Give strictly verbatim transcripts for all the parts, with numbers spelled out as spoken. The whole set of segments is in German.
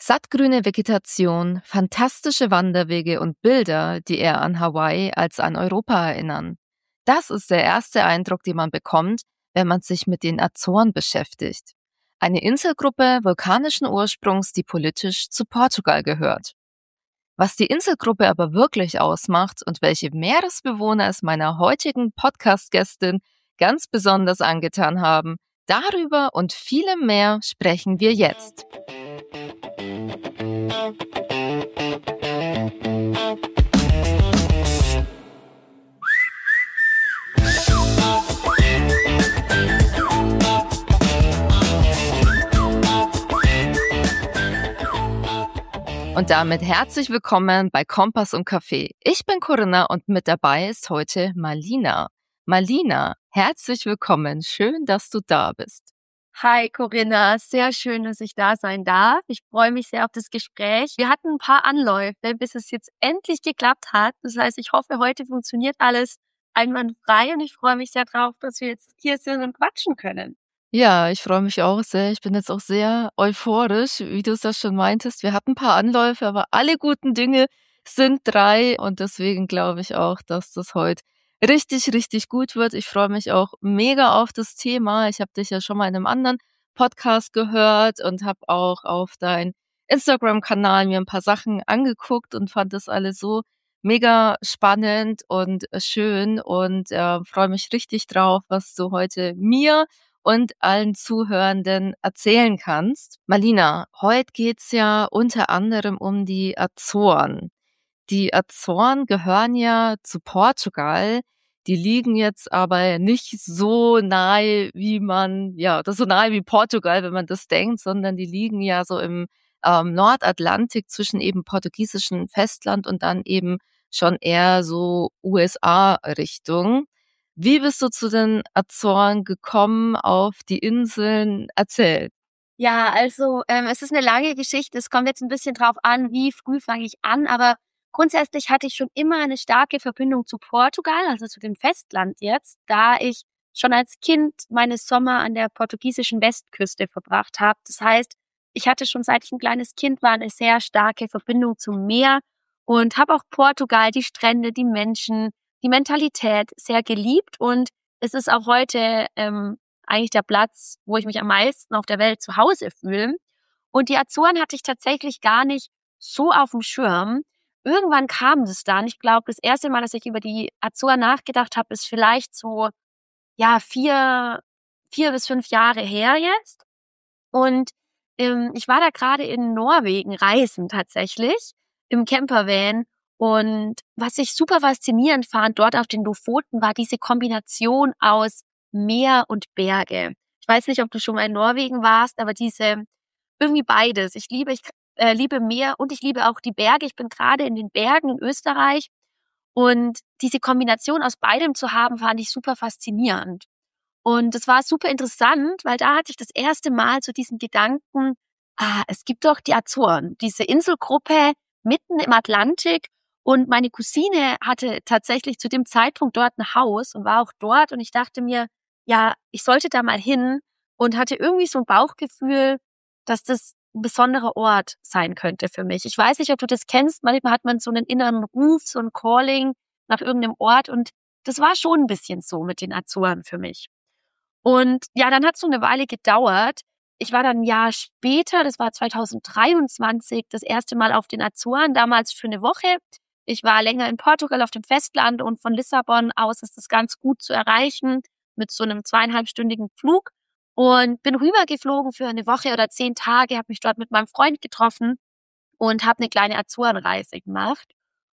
Sattgrüne Vegetation, fantastische Wanderwege und Bilder, die eher an Hawaii als an Europa erinnern. Das ist der erste Eindruck, den man bekommt, wenn man sich mit den Azoren beschäftigt. Eine Inselgruppe vulkanischen Ursprungs, die politisch zu Portugal gehört. Was die Inselgruppe aber wirklich ausmacht und welche Meeresbewohner es meiner heutigen Podcast-Gästin ganz besonders angetan haben, darüber und vielem mehr sprechen wir jetzt. Und damit herzlich willkommen bei Kompass und Kaffee. Ich bin Corinna und mit dabei ist heute Malina. Malina, herzlich willkommen. Schön, dass du da bist. Hi Corinna, sehr schön, dass ich da sein darf. Ich freue mich sehr auf das Gespräch. Wir hatten ein paar Anläufe, bis es jetzt endlich geklappt hat. Das heißt, ich hoffe, heute funktioniert alles einwandfrei und ich freue mich sehr drauf, dass wir jetzt hier sind und quatschen können. Ja, ich freue mich auch sehr. Ich bin jetzt auch sehr euphorisch, wie du es ja schon meintest. Wir hatten ein paar Anläufe, aber alle guten Dinge sind drei und deswegen glaube ich auch, dass das heute richtig, richtig gut wird. Ich freue mich auch mega auf das Thema. Ich habe dich ja schon mal in einem anderen Podcast gehört und habe auch auf dein Instagram-Kanal mir ein paar Sachen angeguckt und fand das alles so mega spannend und schön und äh, freue mich richtig drauf, was du heute mir und allen Zuhörenden erzählen kannst. Malina, heute geht's ja unter anderem um die Azoren. Die Azoren gehören ja zu Portugal. Die liegen jetzt aber nicht so nahe, wie man, ja, das so nahe wie Portugal, wenn man das denkt, sondern die liegen ja so im ähm, Nordatlantik zwischen eben portugiesischen Festland und dann eben schon eher so U S A-Richtung. Wie bist du zu den Azoren gekommen, auf die Inseln? Erzähl. Ja, also ähm, es ist eine lange Geschichte. Es kommt jetzt ein bisschen drauf an, wie früh fange ich an. Aber grundsätzlich hatte ich schon immer eine starke Verbindung zu Portugal, also zu dem Festland jetzt, da ich schon als Kind meine Sommer an der portugiesischen Westküste verbracht habe. Das heißt, ich hatte schon, seit ich ein kleines Kind war, eine sehr starke Verbindung zum Meer und habe auch Portugal, die Strände, die Menschen, die Mentalität sehr geliebt. Und es ist auch heute ähm, eigentlich der Platz, wo ich mich am meisten auf der Welt zu Hause fühle. Und die Azoren hatte ich tatsächlich gar nicht so auf dem Schirm. Irgendwann kam das dann. Ich glaube, das erste Mal, dass ich über die Azoren nachgedacht habe, ist vielleicht so, ja, vier, vier bis fünf Jahre her jetzt. Und ähm, ich war da gerade in Norwegen reisen tatsächlich, im Campervan. Und was ich super faszinierend fand dort auf den Lofoten, war diese Kombination aus Meer und Berge. Ich weiß nicht, ob du schon mal in Norwegen warst, aber diese, irgendwie beides. Ich liebe, ich äh, liebe Meer und ich liebe auch die Berge. Ich bin gerade in den Bergen in Österreich und diese Kombination aus beidem zu haben, fand ich super faszinierend. Und es war super interessant, weil da hatte ich das erste Mal so diesen Gedanken, ah, es gibt doch die Azoren, diese Inselgruppe mitten im Atlantik. Und meine Cousine hatte tatsächlich zu dem Zeitpunkt dort ein Haus und war auch dort. Und ich dachte mir, ja, ich sollte da mal hin und hatte irgendwie so ein Bauchgefühl, dass das ein besonderer Ort sein könnte für mich. Ich weiß nicht, ob du das kennst. Manchmal hat man so einen inneren Ruf, so ein Calling nach irgendeinem Ort. Und das war schon ein bisschen so mit den Azoren für mich. Und ja, dann hat es so eine Weile gedauert. Ich war dann ein Jahr später, das war zwanzig dreiundzwanzig, das erste Mal auf den Azoren, damals für eine Woche. Ich war länger in Portugal auf dem Festland und von Lissabon aus ist das ganz gut zu erreichen mit so einem zweieinhalbstündigen Flug und bin rübergeflogen für eine Woche oder zehn Tage, habe mich dort mit meinem Freund getroffen und habe eine kleine Azorenreise gemacht.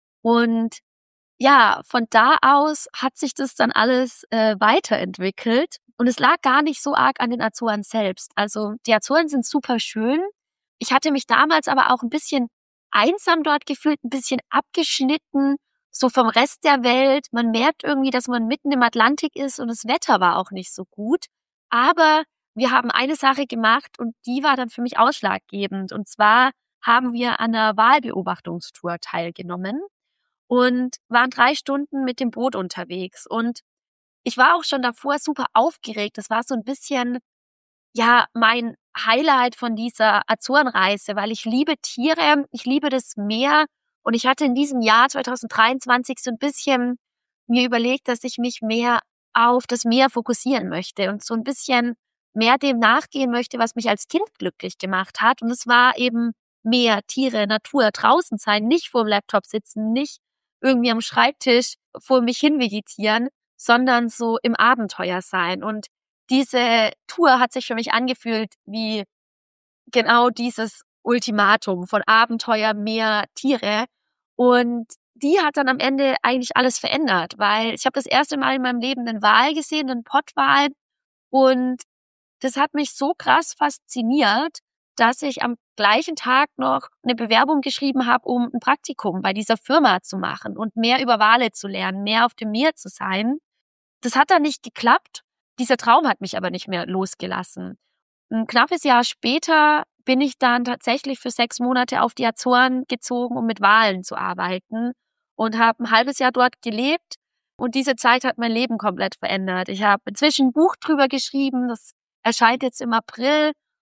Und ja, von da aus hat sich das dann alles äh, weiterentwickelt und es lag gar nicht so arg an den Azoren selbst. Also die Azoren sind super schön. Ich hatte mich damals aber auch ein bisschen einsam dort gefühlt, ein bisschen abgeschnitten, so vom Rest der Welt. Man merkt irgendwie, dass man mitten im Atlantik ist und das Wetter war auch nicht so gut. Aber wir haben eine Sache gemacht und die war dann für mich ausschlaggebend. Und zwar haben wir an einer Walbeobachtungstour teilgenommen und waren drei Stunden mit dem Boot unterwegs. Und ich war auch schon davor super aufgeregt. Das war so ein bisschen, ja, mein Highlight von dieser Azorenreise, weil ich liebe Tiere, ich liebe das Meer und ich hatte in diesem Jahr zwanzig dreiundzwanzig so ein bisschen mir überlegt, dass ich mich mehr auf das Meer fokussieren möchte und so ein bisschen mehr dem nachgehen möchte, was mich als Kind glücklich gemacht hat. Und es war eben Meer, Tiere, Natur, draußen sein, nicht vor dem Laptop sitzen, nicht irgendwie am Schreibtisch vor mich hin vegetieren, sondern so im Abenteuer sein. Und diese Tour hat sich für mich angefühlt wie genau dieses Ultimatum von Abenteuer, Meer, Tiere. Und die hat dann am Ende eigentlich alles verändert, weil ich habe das erste Mal in meinem Leben einen Wal gesehen, einen Pottwal. Und das hat mich so krass fasziniert, dass ich am gleichen Tag noch eine Bewerbung geschrieben habe, um ein Praktikum bei dieser Firma zu machen und mehr über Wale zu lernen, mehr auf dem Meer zu sein. Das hat dann nicht geklappt. Dieser Traum hat mich aber nicht mehr losgelassen. Ein knappes Jahr später bin ich dann tatsächlich für sechs Monate auf die Azoren gezogen, um mit Walen zu arbeiten und habe ein halbes Jahr dort gelebt. Und diese Zeit hat mein Leben komplett verändert. Ich habe inzwischen ein Buch drüber geschrieben, das erscheint jetzt im April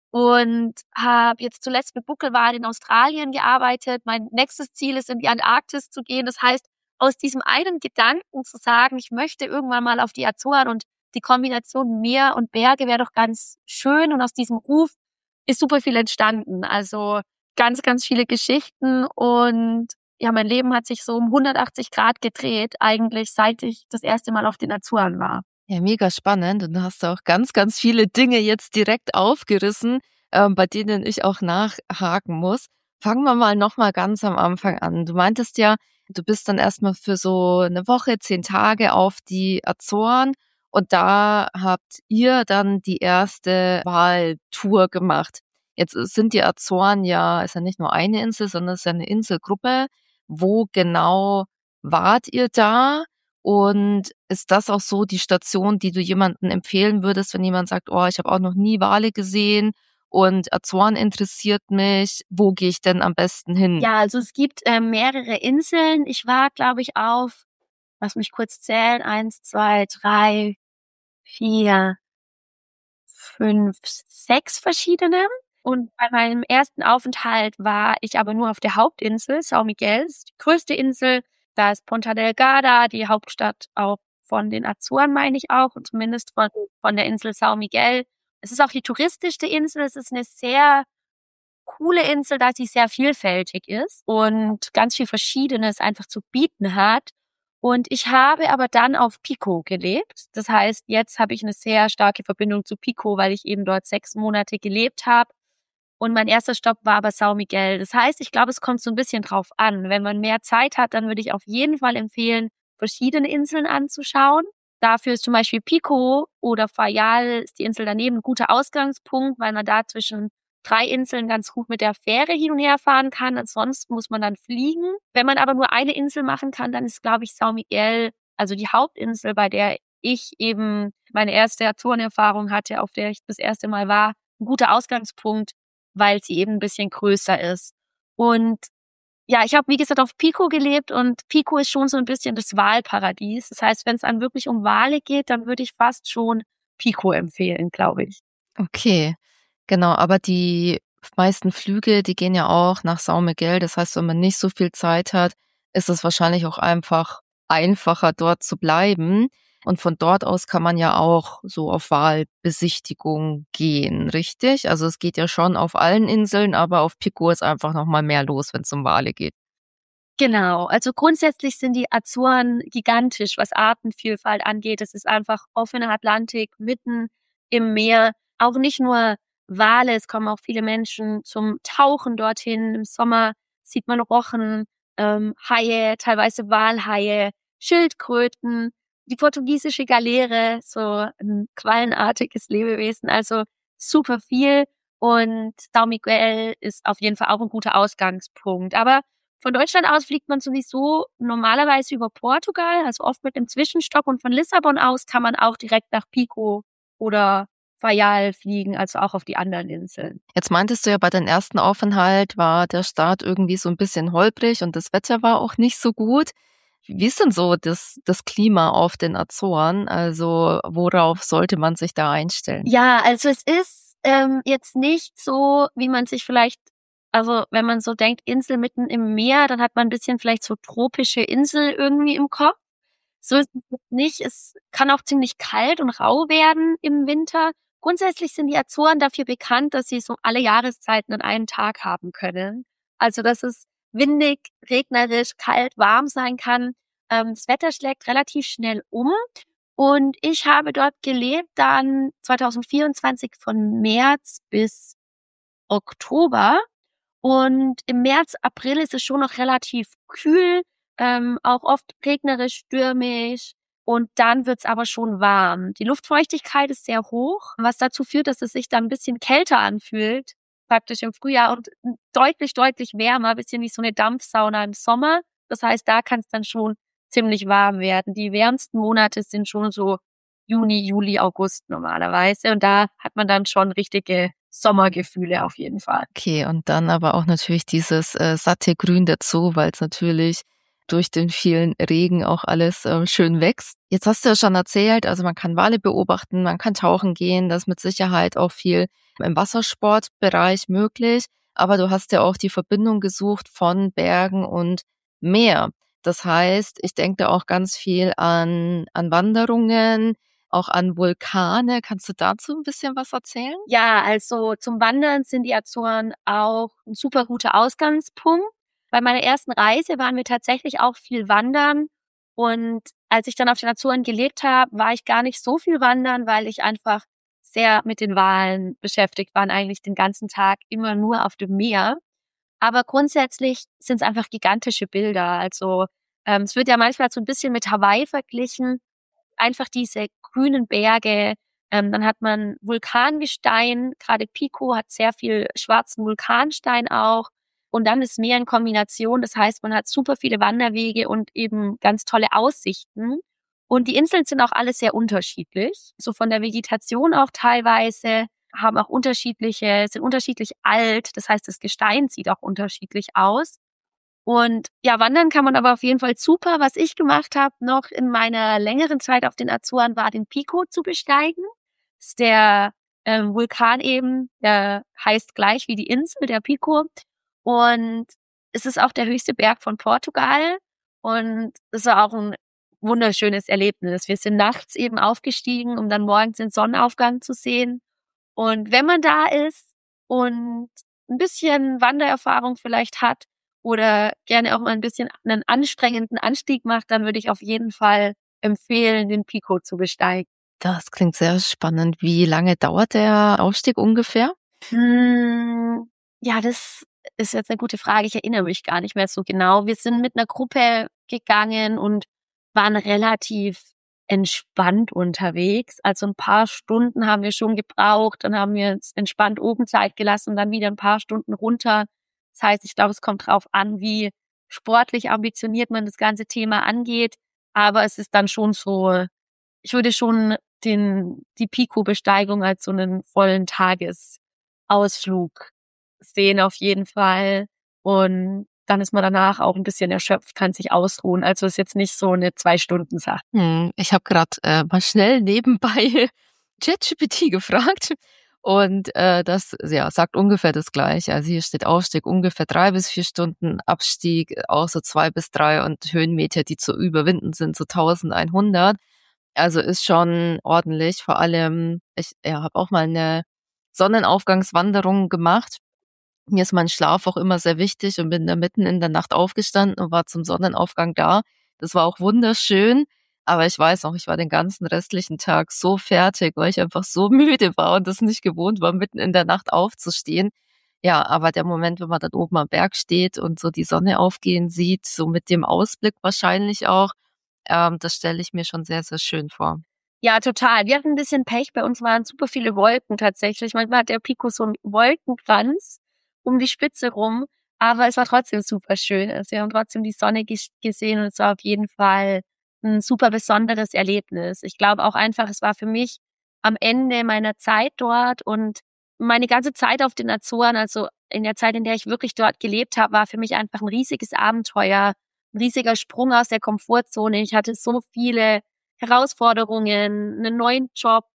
und habe jetzt zuletzt mit Buckelwalen in Australien gearbeitet. Mein nächstes Ziel ist, in die Antarktis zu gehen. Das heißt, aus diesem einen Gedanken zu sagen, ich möchte irgendwann mal auf die Azoren und die Kombination Meer und Berge wäre doch ganz schön. Und aus diesem Ruf ist super viel entstanden. Also ganz, ganz viele Geschichten. Und ja, mein Leben hat sich so um hundertachtzig Grad gedreht, eigentlich seit ich das erste Mal auf den Azoren war. Ja, mega spannend. Und du hast auch ganz, ganz viele Dinge jetzt direkt aufgerissen, ähm, bei denen ich auch nachhaken muss. Fangen wir mal nochmal ganz am Anfang an. Du meintest ja, du bist dann erstmal für so eine Woche, zehn Tage auf die Azoren und da habt ihr dann die erste Waltour gemacht. Jetzt sind die Azoren ja, ist ja nicht nur eine Insel, sondern es ist ja eine Inselgruppe. Wo genau wart ihr da? Und ist das auch so die Station, die du jemandem empfehlen würdest, wenn jemand sagt, oh, ich habe auch noch nie Wale gesehen und Azoren interessiert mich, wo gehe ich denn am besten hin? Ja, also es gibt äh, mehrere Inseln. Ich war, glaube ich, auf, lass mich kurz zählen, eins, zwei, drei, vier, fünf, sechs verschiedene. Und bei meinem ersten Aufenthalt war ich aber nur auf der Hauptinsel, São Miguel, die größte Insel. Da ist Ponta Delgada, die Hauptstadt auch von den Azoren, meine ich auch, und zumindest von, von der Insel São Miguel. Es ist auch die touristischste Insel. Es ist eine sehr coole Insel, da sie sehr vielfältig ist und ganz viel Verschiedenes einfach zu bieten hat. Und ich habe aber dann auf Pico gelebt. Das heißt, jetzt habe ich eine sehr starke Verbindung zu Pico, weil ich eben dort sechs Monate gelebt habe. Und mein erster Stopp war aber São Miguel. Das heißt, ich glaube, es kommt so ein bisschen drauf an. Wenn man mehr Zeit hat, dann würde ich auf jeden Fall empfehlen, verschiedene Inseln anzuschauen. Dafür ist zum Beispiel Pico oder Fayal, ist die Insel daneben, ein guter Ausgangspunkt, weil man da zwischen drei Inseln ganz gut mit der Fähre hin und her fahren kann. Ansonsten muss man dann fliegen. Wenn man aber nur eine Insel machen kann, dann ist, glaube ich, São Miguel, also die Hauptinsel, bei der ich eben meine erste Azorenerfahrung hatte, auf der ich das erste Mal war, ein guter Ausgangspunkt, weil sie eben ein bisschen größer ist. Und ja, ich habe, wie gesagt, auf Pico gelebt und Pico ist schon so ein bisschen das Walparadies. Das heißt, wenn es dann wirklich um Wale geht, dann würde ich fast schon Pico empfehlen, glaube ich. Okay, genau, aber die meisten Flüge, die gehen ja auch nach São Miguel. Das heißt, wenn man nicht so viel Zeit hat, ist es wahrscheinlich auch einfach einfacher, dort zu bleiben. Und von dort aus kann man ja auch so auf Walbesichtigung gehen, richtig? Also es geht ja schon auf allen Inseln, aber auf Pico ist einfach noch mal mehr los, wenn es um Wale geht. Genau, also grundsätzlich sind die Azoren gigantisch, was Artenvielfalt angeht. Es ist einfach offener Atlantik, mitten im Meer. Auch nicht nur Wale, es kommen auch viele Menschen zum Tauchen dorthin. Im Sommer sieht man Rochen, ähm, Haie, teilweise Walhaie, Schildkröten, die portugiesische Galeere, so ein quallenartiges Lebewesen, also super viel. Und São Miguel ist auf jeden Fall auch ein guter Ausgangspunkt. Aber von Deutschland aus fliegt man sowieso normalerweise über Portugal, also oft mit einem Zwischenstopp. Und von Lissabon aus kann man auch direkt nach Pico oder Fayal fliegen, also auch auf die anderen Inseln. Jetzt meintest du ja, bei deinem ersten Aufenthalt war der Start irgendwie so ein bisschen holprig und das Wetter war auch nicht so gut. Wie ist denn so das, das Klima auf den Azoren? Also worauf sollte man sich da einstellen? Ja, also es ist ähm, jetzt nicht so, wie man sich vielleicht, also wenn man so denkt, Insel mitten im Meer, dann hat man ein bisschen vielleicht so tropische Insel irgendwie im Kopf. So ist es nicht. Es kann auch ziemlich kalt und rau werden im Winter. Grundsätzlich sind die Azoren dafür bekannt, dass sie so alle Jahreszeiten an einem Tag haben können. Also, dass es windig, regnerisch, kalt, warm sein kann. Ähm, das Wetter schlägt relativ schnell um. Und ich habe dort gelebt dann zwanzig vierundzwanzig von März bis Oktober. Und im März, April ist es schon noch relativ kühl, ähm, auch oft regnerisch, stürmisch. Und dann wird's aber schon warm. Die Luftfeuchtigkeit ist sehr hoch, was dazu führt, dass es sich dann ein bisschen kälter anfühlt, praktisch im Frühjahr, und deutlich, deutlich wärmer, ein bisschen wie so eine Dampfsauna im Sommer. Das heißt, da kann es dann schon ziemlich warm werden. Die wärmsten Monate sind schon so Juni, Juli, August normalerweise. Und da hat man dann schon richtige Sommergefühle auf jeden Fall. Okay, und dann aber auch natürlich dieses äh, satte Grün dazu, weil es natürlich durch den vielen Regen auch alles äh, schön wächst. Jetzt hast du ja schon erzählt, also man kann Wale beobachten, man kann tauchen gehen, das ist mit Sicherheit auch viel im Wassersportbereich möglich. Aber du hast ja auch die Verbindung gesucht von Bergen und Meer. Das heißt, ich denke da auch ganz viel an, an Wanderungen, auch an Vulkane. Kannst du dazu ein bisschen was erzählen? Ja, also zum Wandern sind die Azoren auch ein super guter Ausgangspunkt. Bei meiner ersten Reise waren wir tatsächlich auch viel wandern. Und als ich dann auf den Azoren gelebt habe, war ich gar nicht so viel wandern, weil ich einfach sehr mit den Walen beschäftigt war, eigentlich den ganzen Tag immer nur auf dem Meer. Aber grundsätzlich sind es einfach gigantische Bilder. Also ähm, es wird ja manchmal so ein bisschen mit Hawaii verglichen. Einfach diese grünen Berge. Ähm, dann hat man Vulkangestein. Gerade Pico hat sehr viel schwarzen Vulkanstein auch. Und dann das Meer in Kombination. Das heißt, man hat super viele Wanderwege und eben ganz tolle Aussichten. Und die Inseln sind auch alle sehr unterschiedlich. So von der Vegetation auch teilweise, haben auch unterschiedliche, sind unterschiedlich alt. Das heißt, das Gestein sieht auch unterschiedlich aus. Und ja, wandern kann man aber auf jeden Fall super. Was ich gemacht habe noch in meiner längeren Zeit auf den Azoren, war den Pico zu besteigen. Das ist der ähm, Vulkan eben, der heißt gleich wie die Insel, der Pico. Und es ist auch der höchste Berg von Portugal. Und es war auch ein wunderschönes Erlebnis. Wir sind nachts eben aufgestiegen, um dann morgens den Sonnenaufgang zu sehen. Und wenn man da ist und ein bisschen Wandererfahrung vielleicht hat oder gerne auch mal ein bisschen einen anstrengenden Anstieg macht, dann würde ich auf jeden Fall empfehlen, den Pico zu besteigen. Das klingt sehr spannend. Wie lange dauert der Aufstieg ungefähr? Hm, ja, das ist jetzt eine gute Frage. Ich erinnere mich gar nicht mehr so genau. Wir sind mit einer Gruppe gegangen und waren relativ entspannt unterwegs. Also ein paar Stunden haben wir schon gebraucht, dann haben wir uns entspannt oben Zeit gelassen und dann wieder ein paar Stunden runter. Das heißt, ich glaube, es kommt drauf an, wie sportlich ambitioniert man das ganze Thema angeht. Aber es ist dann schon so, ich würde schon den, die Pico-Besteigung als so einen vollen Tagesausflug sehen auf jeden Fall. Und dann ist man danach auch ein bisschen erschöpft, kann sich ausruhen. Also ist jetzt nicht so eine Zwei-Stunden-Sache. Hm, ich habe gerade äh, mal schnell nebenbei ChatGPT gefragt und äh, das ja, sagt ungefähr das Gleiche. Also hier steht Aufstieg ungefähr drei bis vier Stunden, Abstieg auch so zwei bis drei und Höhenmeter, die zu überwinden sind, so eintausendeinhundert. Also ist schon ordentlich. Vor allem, ich ja, habe auch mal eine Sonnenaufgangswanderung gemacht. Mir ist mein Schlaf auch immer sehr wichtig und bin da mitten in der Nacht aufgestanden und war zum Sonnenaufgang da. Das war auch wunderschön, aber ich weiß noch, ich war den ganzen restlichen Tag so fertig, weil ich einfach so müde war und das nicht gewohnt war, mitten in der Nacht aufzustehen. Ja, aber der Moment, wenn man dann oben am Berg steht und so die Sonne aufgehen sieht, so mit dem Ausblick wahrscheinlich auch, ähm, das stelle ich mir schon sehr, sehr schön vor. Ja, total. Wir hatten ein bisschen Pech. Bei uns waren super viele Wolken tatsächlich. Manchmal hat der Pico so einen Wolkenkranz um die Spitze rum, aber es war trotzdem super schön. Also wir haben trotzdem die Sonne ges- gesehen und es war auf jeden Fall ein super besonderes Erlebnis. Ich glaube auch einfach, es war für mich am Ende meiner Zeit dort und meine ganze Zeit auf den Azoren, also in der Zeit, in der ich wirklich dort gelebt habe, war für mich einfach ein riesiges Abenteuer, ein riesiger Sprung aus der Komfortzone. Ich hatte so viele Herausforderungen, einen neuen Job,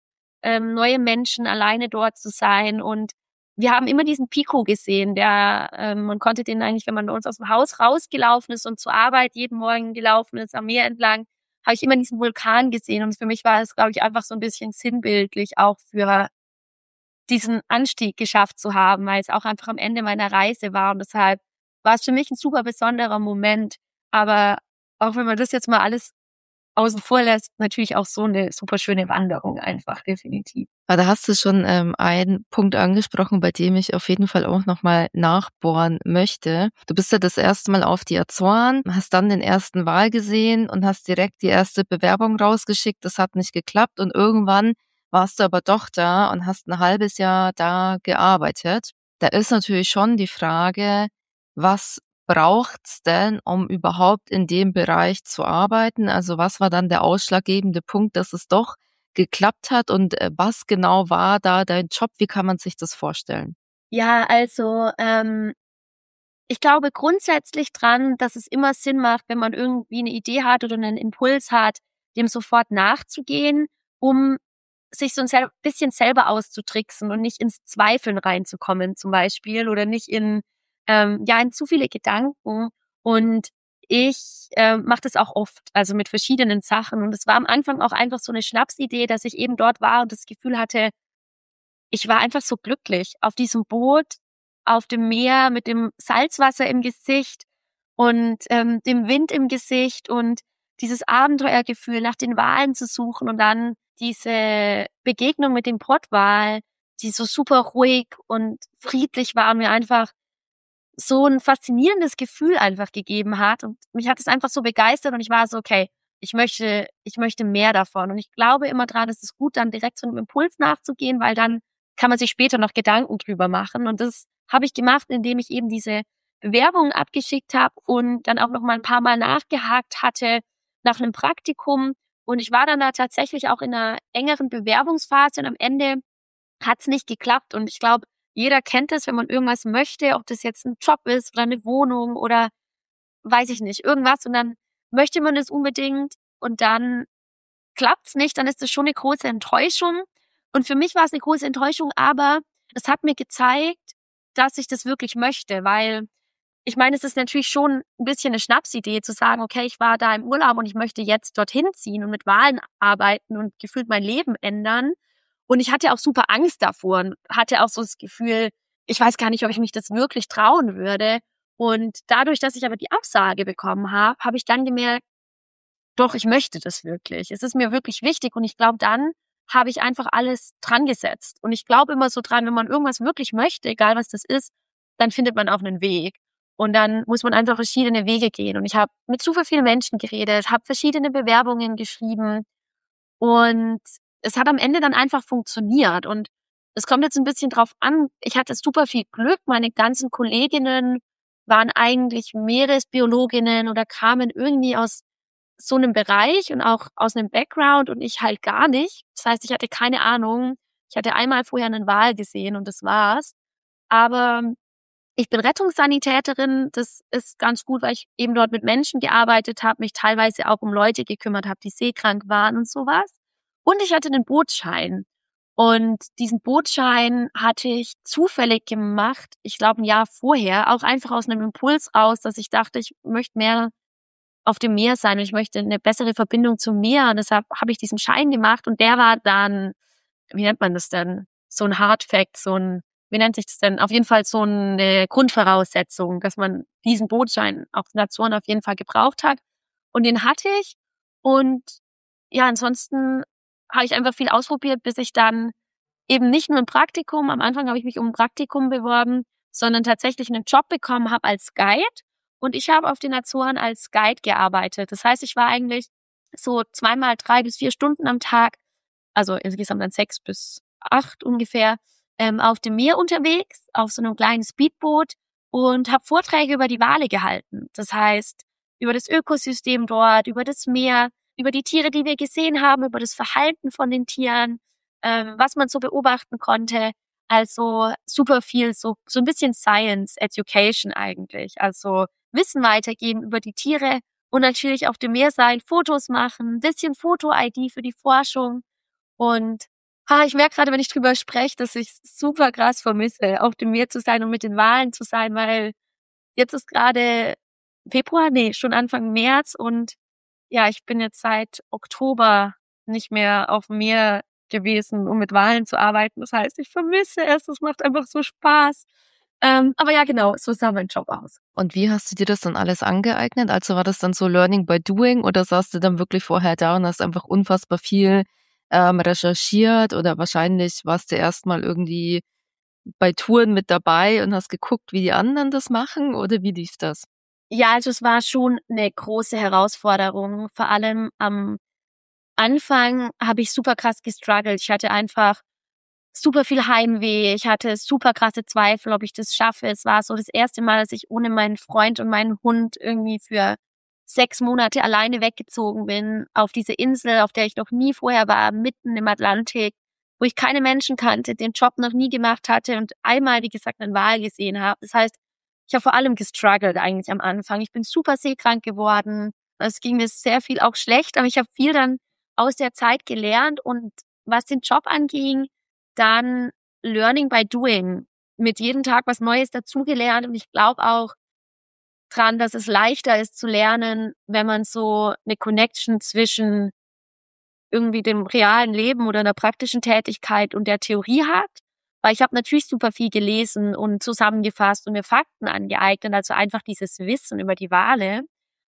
ähm, neue Menschen, alleine dort zu sein. Und wir haben immer diesen Pico gesehen, der, ähm, man konnte den eigentlich, wenn man bei uns aus dem Haus rausgelaufen ist und zur Arbeit jeden Morgen gelaufen ist, am Meer entlang, habe ich immer diesen Vulkan gesehen. Und für mich war es, glaube ich, einfach so ein bisschen sinnbildlich auch für diesen Anstieg geschafft zu haben, weil es auch einfach am Ende meiner Reise war. Und deshalb war es für mich ein super besonderer Moment. Aber auch wenn man das jetzt mal alles außen vor lässt, natürlich auch so eine super schöne Wanderung einfach, definitiv. Aber da hast du schon ähm, einen Punkt angesprochen, bei dem ich auf jeden Fall auch noch mal nachbohren möchte. Du bist ja das erste Mal auf die Azoren, hast dann den ersten Wal gesehen und hast direkt die erste Bewerbung rausgeschickt. Das hat nicht geklappt und irgendwann warst du aber doch da und hast ein halbes Jahr da gearbeitet. Da ist natürlich schon die Frage, was braucht's denn, um überhaupt in dem Bereich zu arbeiten? Also, was war dann der ausschlaggebende Punkt, dass es doch geklappt hat und, äh, was genau war da dein Job? Wie kann man sich das vorstellen? Ja, also, ähm, ich glaube grundsätzlich dran, dass es immer Sinn macht, wenn man irgendwie eine Idee hat oder einen Impuls hat, dem sofort nachzugehen, um sich so ein sel bisschen selber auszutricksen und nicht ins Zweifeln reinzukommen zum Beispiel oder nicht in, ähm ja, in zu viele Gedanken. Und ich, ähm, mache das auch oft, also mit verschiedenen Sachen. Und es war am Anfang auch einfach so eine Schnapsidee, dass ich eben dort war und das Gefühl hatte, ich war einfach so glücklich auf diesem Boot, auf dem Meer mit dem Salzwasser im Gesicht und, ähm, dem Wind im Gesicht und dieses Abenteuergefühl, nach den Walen zu suchen und dann diese Begegnung mit dem Pottwal, die so super ruhig und friedlich war und mir einfach so ein faszinierendes Gefühl einfach gegeben hat. Und mich hat es einfach so begeistert und ich war so: „Okay, ich möchte ich möchte mehr davon.“ Und ich glaube immer dran, es ist gut, dann direkt so 'nem Impuls nachzugehen, weil dann kann man sich später noch Gedanken drüber machen. Und das habe ich gemacht, indem ich eben diese Bewerbungen abgeschickt habe und dann auch noch mal ein paar Mal nachgehakt hatte nach einem Praktikum. Und ich war dann da tatsächlich auch in einer engeren Bewerbungsphase und am Ende hat's nicht geklappt. Und ich glaube, jeder kennt das, wenn man irgendwas möchte, ob das jetzt ein Job ist oder eine Wohnung oder weiß ich nicht, irgendwas und dann möchte man es unbedingt und dann klappt's nicht, dann ist das schon eine große Enttäuschung. Und für mich war es eine große Enttäuschung, aber es hat mir gezeigt, dass ich das wirklich möchte, weil ich meine, es ist natürlich schon ein bisschen eine Schnapsidee zu sagen: „Okay, ich war da im Urlaub und ich möchte jetzt dorthin ziehen und mit Walen arbeiten und gefühlt mein Leben ändern.“ Und ich hatte auch super Angst davor und hatte auch so das Gefühl, ich weiß gar nicht, ob ich mich das wirklich trauen würde. Und dadurch, dass ich aber die Absage bekommen habe, habe ich dann gemerkt: doch, ich möchte das wirklich. Es ist mir wirklich wichtig und ich glaube, dann habe ich einfach alles dran gesetzt. Und ich glaube immer so dran, wenn man irgendwas wirklich möchte, egal was das ist, dann findet man auch einen Weg. Und dann muss man einfach verschiedene Wege gehen. Und ich habe mit super vielen Menschen geredet, habe verschiedene Bewerbungen geschrieben und es hat am Ende dann einfach funktioniert. Und es kommt jetzt ein bisschen drauf an, ich hatte super viel Glück. Meine ganzen Kolleginnen waren eigentlich Meeresbiologinnen oder kamen irgendwie aus so 'nem Bereich und auch aus 'nem Background und ich halt gar nicht. Das heißt, ich hatte keine Ahnung. Ich hatte einmal vorher 'nen Wal gesehen und das war's. Aber ich bin Rettungssanitäterin. Das ist ganz gut, weil ich eben dort mit Menschen gearbeitet habe, mich teilweise auch um Leute gekümmert habe, die seekrank waren und so was. Und ich hatte 'nen Bootsschein. Und diesen Bootsschein hatte ich zufällig gemacht, ich glaube 'n Jahr vorher, auch einfach aus 'nem Impuls raus, dass ich dachte, ich möchte mehr auf dem Meer sein und ich möchte eine bessere Verbindung zum Meer und deshalb habe ich diesen Schein gemacht und der war dann, wie nennt man das denn? So ein Hard Fact, so ein, wie nennt sich das denn? Auf jeden Fall so eine Grundvoraussetzung, dass man diesen Bootschein auf den Azoren auf jeden Fall gebraucht hat und den hatte ich und ja, ansonsten habe ich einfach viel ausprobiert, bis ich dann eben nicht nur 'n Praktikum, am Anfang habe ich mich um 'n Praktikum beworben, sondern tatsächlich 'nen Job bekommen habe als Guide und ich habe auf den Azoren als Guide gearbeitet. Das heißt, ich war eigentlich so zweimal drei bis vier Stunden am Tag, also insgesamt dann sechs bis acht ungefähr, ähm, auf dem Meer unterwegs, auf so 'nem kleinen Speedboot und habe Vorträge über die Wale gehalten. Das heißt, über das Ökosystem dort, über das Meer, über die Tiere, die wir gesehen haben, über das Verhalten von den Tieren, ähm, was man so beobachten konnte. Also super viel, so, so ein bisschen Science Education eigentlich. Also Wissen weitergeben über die Tiere und natürlich auf dem Meer sein, Fotos machen, ein bisschen Foto-I D für die Forschung. Und Ha, ich merke gerade, wenn ich drüber spreche, dass ich's super krass vermisse, auf dem Meer zu sein und mit den Walen zu sein, weil jetzt ist gerade Februar, ne, schon Anfang März und ja, ich bin jetzt seit Oktober nicht mehr aufm Meer gewesen, um mit Walen zu arbeiten. Das heißt, ich vermisse es. Es macht einfach so Spaß. Ähm, aber ja, genau, so sah mein Job aus. Und wie hast du dir das dann alles angeeignet? Also, war das dann so Learning by Doing oder saßt du dann wirklich vorher da und hast einfach unfassbar viel, ähm, recherchiert oder wahrscheinlich warst du erst mal irgendwie bei Touren mit dabei und hast geguckt, wie die anderen das machen oder wie lief das? Ja, also es war schon 'ne große Herausforderung. Vor allem am Anfang habe ich super krass gestruggelt. Ich hatte einfach super viel Heimweh. Ich hatte super krasse Zweifel, ob ich das schaffe. Es war so das erste Mal, dass ich ohne meinen Freund und meinen Hund irgendwie für sechs Monate alleine weggezogen bin auf diese Insel, auf der ich noch nie vorher war, mitten im Atlantik, wo ich keine Menschen kannte, den Job noch nie gemacht hatte und einmal, wie gesagt, 'nen Wal gesehen habe. Das heißt, ich habe vor allem gestruggelt eigentlich am Anfang. Ich bin super seekrank geworden. Es ging mir sehr viel auch schlecht, aber ich habe viel dann aus der Zeit gelernt und was den Job anging, dann Learning by Doing. Mit jedem Tag was Neues dazugelernt und ich glaube auch dran, dass es leichter ist zu lernen, wenn man so 'ne Connection zwischen irgendwie dem realen Leben oder 'ner praktischen Tätigkeit und der Theorie hat. Weil ich habe natürlich super viel gelesen und zusammengefasst und mir Fakten angeeignet, also einfach dieses Wissen über die Wale.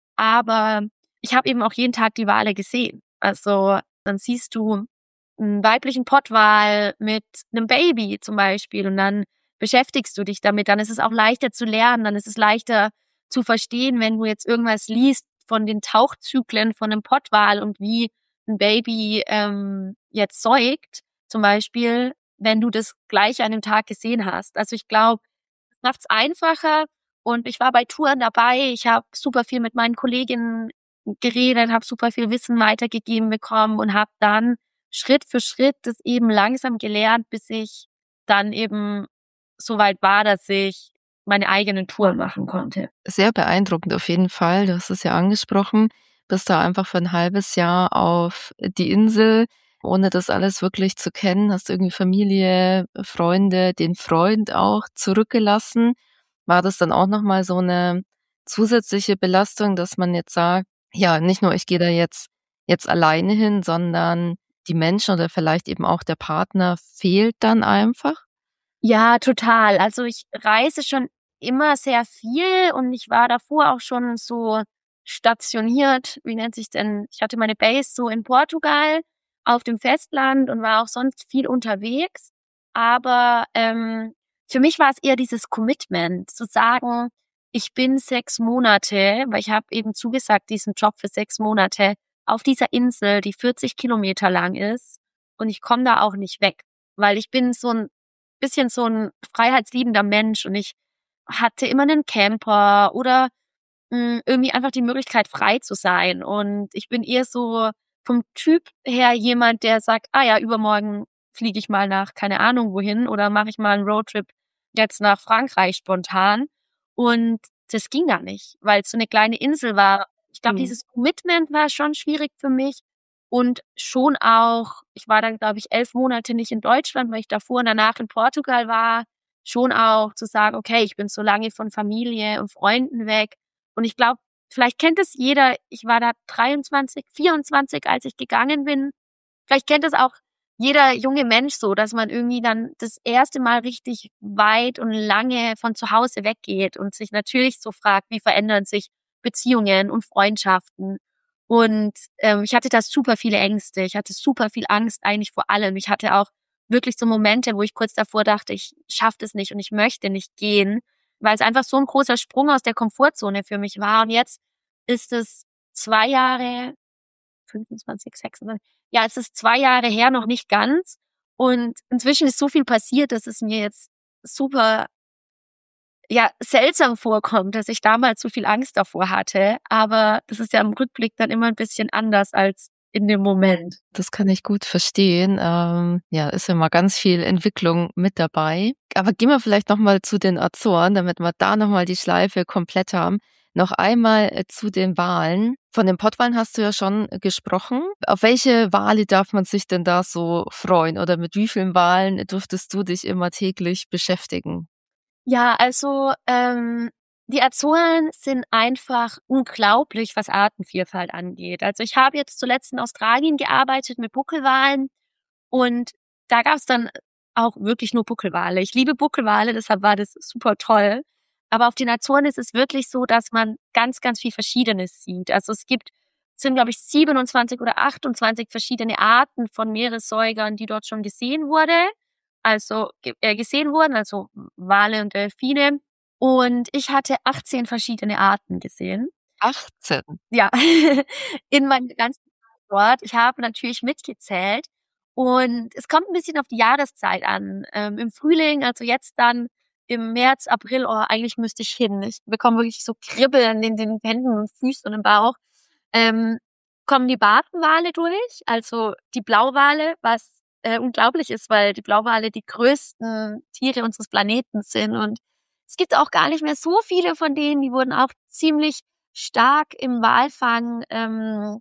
Aber ich habe eben auch jeden Tag die Wale gesehen. Also, dann siehst du 'n weiblichen Pottwal mit 'nem Baby zum Beispiel und dann beschäftigst du dich damit. Dann ist es auch leichter zu lernen, dann ist es leichter zu verstehen, wenn du jetzt irgendwas liest von den Tauchzyklen von 'nem Pottwal und wie 'n Baby, ähm, jetzt säugt, zum Beispiel, wenn du das gleich an dem Tag gesehen hast. Also, ich glaube, es macht's einfacher und ich war bei Touren dabei. Ich habe super viel mit meinen Kolleginnen geredet, habe super viel Wissen weitergegeben bekommen und habe dann Schritt für Schritt das eben langsam gelernt, bis ich dann eben so weit war, dass ich meine eigenen Touren machen konnte. Sehr beeindruckend auf jeden Fall. Du hast es ja angesprochen, bist da einfach für 'n halbes Jahr auf die Insel, ohne das alles wirklich zu kennen, hast irgendwie Familie, Freunde, den Freund auch zurückgelassen. War das dann auch noch mal so 'ne zusätzliche Belastung, dass man jetzt sagt: „Ja, nicht nur ich gehe da jetzt jetzt alleine hin, sondern die Menschen oder vielleicht eben auch der Partner fehlt dann einfach?“ Ja, total. Also, ich reise schon immer sehr viel und ich war davor auch schon so stationiert. Wie nennt sich denn? Ich hatte meine Base so in Portugal auf dem Festland und war auch sonst viel unterwegs. Aber, ähm, für mich war es eher dieses Commitment, zu sagen: „Ich bin sechs Monate“, weil ich habe eben zugesagt, diesen Job für sechs Monate auf dieser Insel, die vierzig Kilometer lang ist und ich komme da auch nicht weg, weil ich bin so 'n bisschen so 'n freiheitsliebender Mensch und ich hatte immer 'nen Camper oder, hm, irgendwie einfach die Möglichkeit, frei zu sein. Und ich bin eher so vom Typ her jemand, der sagt: „Ah ja, übermorgen fliege ich mal nach keine Ahnung wohin oder mache ich mal 'n Roadtrip jetzt nach Frankreich spontan.“ Und das ging gar nicht, weil's so 'ne kleine Insel war. Ich glaube, Mhm. dieses Commitment war schon schwierig für mich und schon auch ich war dann, glaube ich, elf Monate nicht in Deutschland, weil ich davor und danach in Portugal war. Schon auch zu sagen: „Okay, ich bin so lange von Familie und Freunden weg.“ Und ich glaube, vielleicht kennt es jeder, ich war da dreiundzwanzig, vierundzwanzig, als ich gegangen bin. Vielleicht kennt das auch jeder junge Mensch so, dass man irgendwie dann das erste Mal richtig weit und lange von zu Hause weggeht und sich natürlich so fragt: „Wie verändern sich Beziehungen und Freundschaften?“ Und, ähm, ich hatte da super viele Ängste. Ich hatte super viel Angst eigentlich vor allem. Ich hatte auch wirklich so Momente, wo ich kurz davor dachte: „Ich schaffe das nicht und ich möchte nicht gehen“, weil's einfach so 'n großer Sprung aus der Komfortzone für mich war. Und jetzt ist es zwei Jahre fünfundzwanzig, sechsundzwanzig ja, es ist zwei Jahre her, noch nicht ganz. Und inzwischen ist so viel passiert, dass es mir jetzt super ja, seltsam vorkommt, dass ich damals so viel Angst davor hatte. Aber das ist ja im Rückblick dann immer 'n bisschen anders als in dem Moment. Das kann ich gut verstehen. Ähm, ja, ist ja immer ganz viel Entwicklung mit dabei. Aber gehen wir vielleicht noch mal zu den Azoren, damit wir da noch mal die Schleife komplett haben. Noch einmal äh, zu den Walen. Von den Pottwalen hast du ja schon äh, gesprochen. Auf welche Wale darf man sich denn da so freuen? Oder mit wie vielen Walen durftest du dich immer täglich beschäftigen? Ja, also ähm, die Azoren sind einfach unglaublich, was Artenvielfalt angeht. Also ich habe jetzt zuletzt in Australien gearbeitet mit Buckelwalen und da gab es dann auch wirklich nur Buckelwale. Ich liebe Buckelwale, deshalb war das super toll. Aber auf den Azoren ist es wirklich so, dass man ganz, ganz viel Verschiedenes sieht. Also es gibt, es sind glaube ich siebenundzwanzig oder achtundzwanzig verschiedene Arten von Meeressäugern, die dort schon gesehen wurde also ge äh, gesehen wurden, also Wale und Delfine. Und ich hatte achtzehn verschiedene Arten gesehen. achtzehn. Ja, in meinem ganzen dort. Ich habe natürlich mitgezählt und es kommt ein bisschen auf die Jahreszeit an. Ähm, im Frühling, also jetzt dann im März, April, oh, eigentlich müsste ich hin. Ich bekomme wirklich so Kribbeln in den Händen und Füßen und im Bauch. Ähm, kommen die Bartenwale durch, also die Blauwale, was äh, unglaublich ist, weil die Blauwale die größten Tiere unseres Planeten sind und es gibt auch gar nicht mehr so viele von denen. Die wurden auch ziemlich stark im Walfang ähm,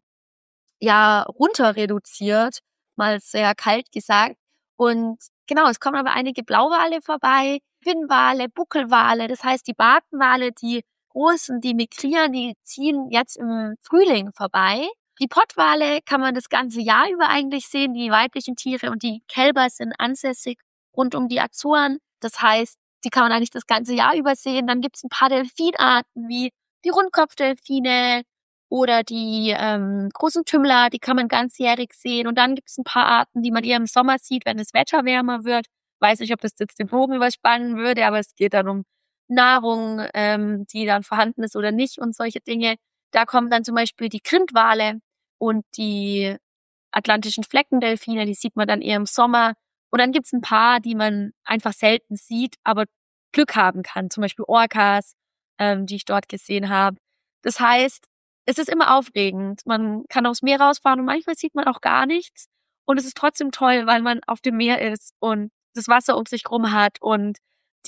ja runter reduziert, mal sehr kalt gesagt. Und genau, es kommen aber einige Blauwale vorbei, Finnwale, Buckelwale, das heißt die Bartenwale, die großen, die migrieren, die ziehen jetzt im Frühling vorbei. Die Pottwale kann man das ganze Jahr über eigentlich sehen, die weiblichen Tiere und die Kälber sind ansässig rund um die Azoren. Das heißt, die kann man eigentlich das ganze Jahr über sehen. Dann gibt es ein paar Delfinarten wie die Rundkopfdelfine, oder die ähm, großen Tümmler, die kann man ganzjährig sehen. Und dann gibt es ein paar Arten, die man eher im Sommer sieht, wenn das Wetter wärmer wird. Weiß nicht, ob das jetzt den Bogen überspannen würde, aber es geht dann um Nahrung, ähm, die dann vorhanden ist oder nicht und solche Dinge. Da kommen dann zum Beispiel die Grindwale und die atlantischen Fleckendelfine, die sieht man dann eher im Sommer. Und dann gibt's ein paar, die man einfach selten sieht, aber Glück haben kann. Zum Beispiel Orcas, ähm, die ich dort gesehen habe. Das heißt, es ist immer aufregend. Man kann aufs Meer rausfahren und manchmal sieht man auch gar nichts. Und es ist trotzdem toll, weil man auf dem Meer ist und das Wasser um sich rum hat und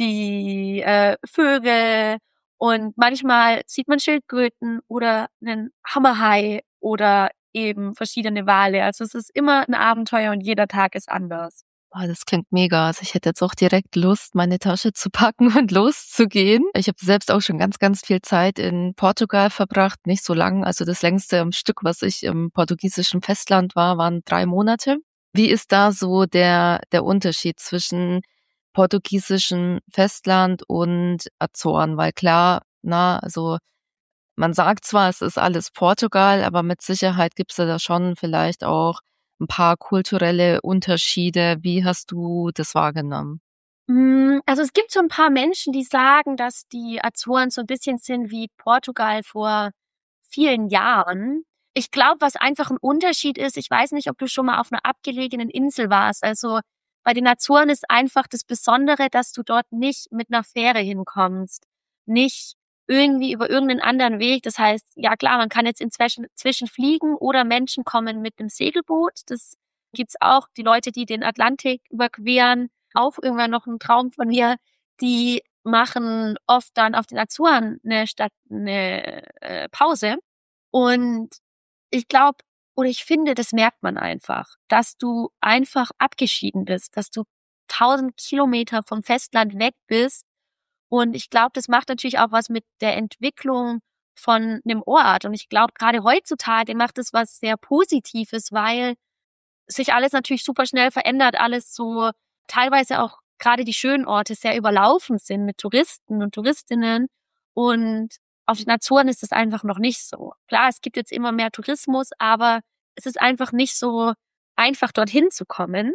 die äh, Vögel und manchmal sieht man Schildkröten oder einen Hammerhai oder eben verschiedene Wale. Also es ist immer ein Abenteuer und jeder Tag ist anders. Oh, das klingt mega. Also ich hätte jetzt auch direkt Lust, meine Tasche zu packen und loszugehen. Ich habe selbst auch schon ganz, ganz viel Zeit in Portugal verbracht, nicht so lang. Also das längste am Stück, was ich im portugiesischen Festland war, waren drei Monate. Wie ist da so der, der Unterschied zwischen portugiesischem Festland und Azoren? Weil klar, na, also man sagt zwar, es ist alles Portugal, aber mit Sicherheit gibt's ja da schon vielleicht auch ein paar kulturelle Unterschiede. Wie hast du das wahrgenommen? Hm, also es gibt so ein paar Menschen, die sagen, dass die Azoren so ein bisschen sind wie Portugal vor vielen Jahren. Ich glaube, was einfach ein Unterschied ist, ich weiß nicht, ob du schon mal auf einer abgelegenen Insel warst. Also, bei den Azoren ist einfach das Besondere, dass du dort nicht mit einer Fähre hinkommst, nicht irgendwie über irgendeinen anderen Weg. Das heißt, ja klar, man kann jetzt inzwischen zwischen fliegen oder Menschen kommen mit 'nem Segelboot. Das gibt's auch. Die Leute, die den Atlantik überqueren, auch irgendwann noch ein Traum von mir, die machen oft dann auf den Azoren 'ne Stadt 'ne äh, Pause. Und ich glaube oder ich finde, das merkt man einfach, dass du einfach abgeschieden bist, dass du tausend Kilometer vom Festland weg bist. Und ich glaube, das macht natürlich auch was mit der Entwicklung von 'nem Ort. Und ich glaube, grade heutzutage macht es was sehr Positives, weil sich alles natürlich super schnell verändert, alles so teilweise auch gerade die schönen Orte sehr überlaufen sind mit Touristen und Touristinnen. Und auf den Azoren ist es einfach noch nicht so. Klar, es gibt jetzt immer mehr Tourismus, aber es ist einfach nicht so einfach, dorthin zu kommen.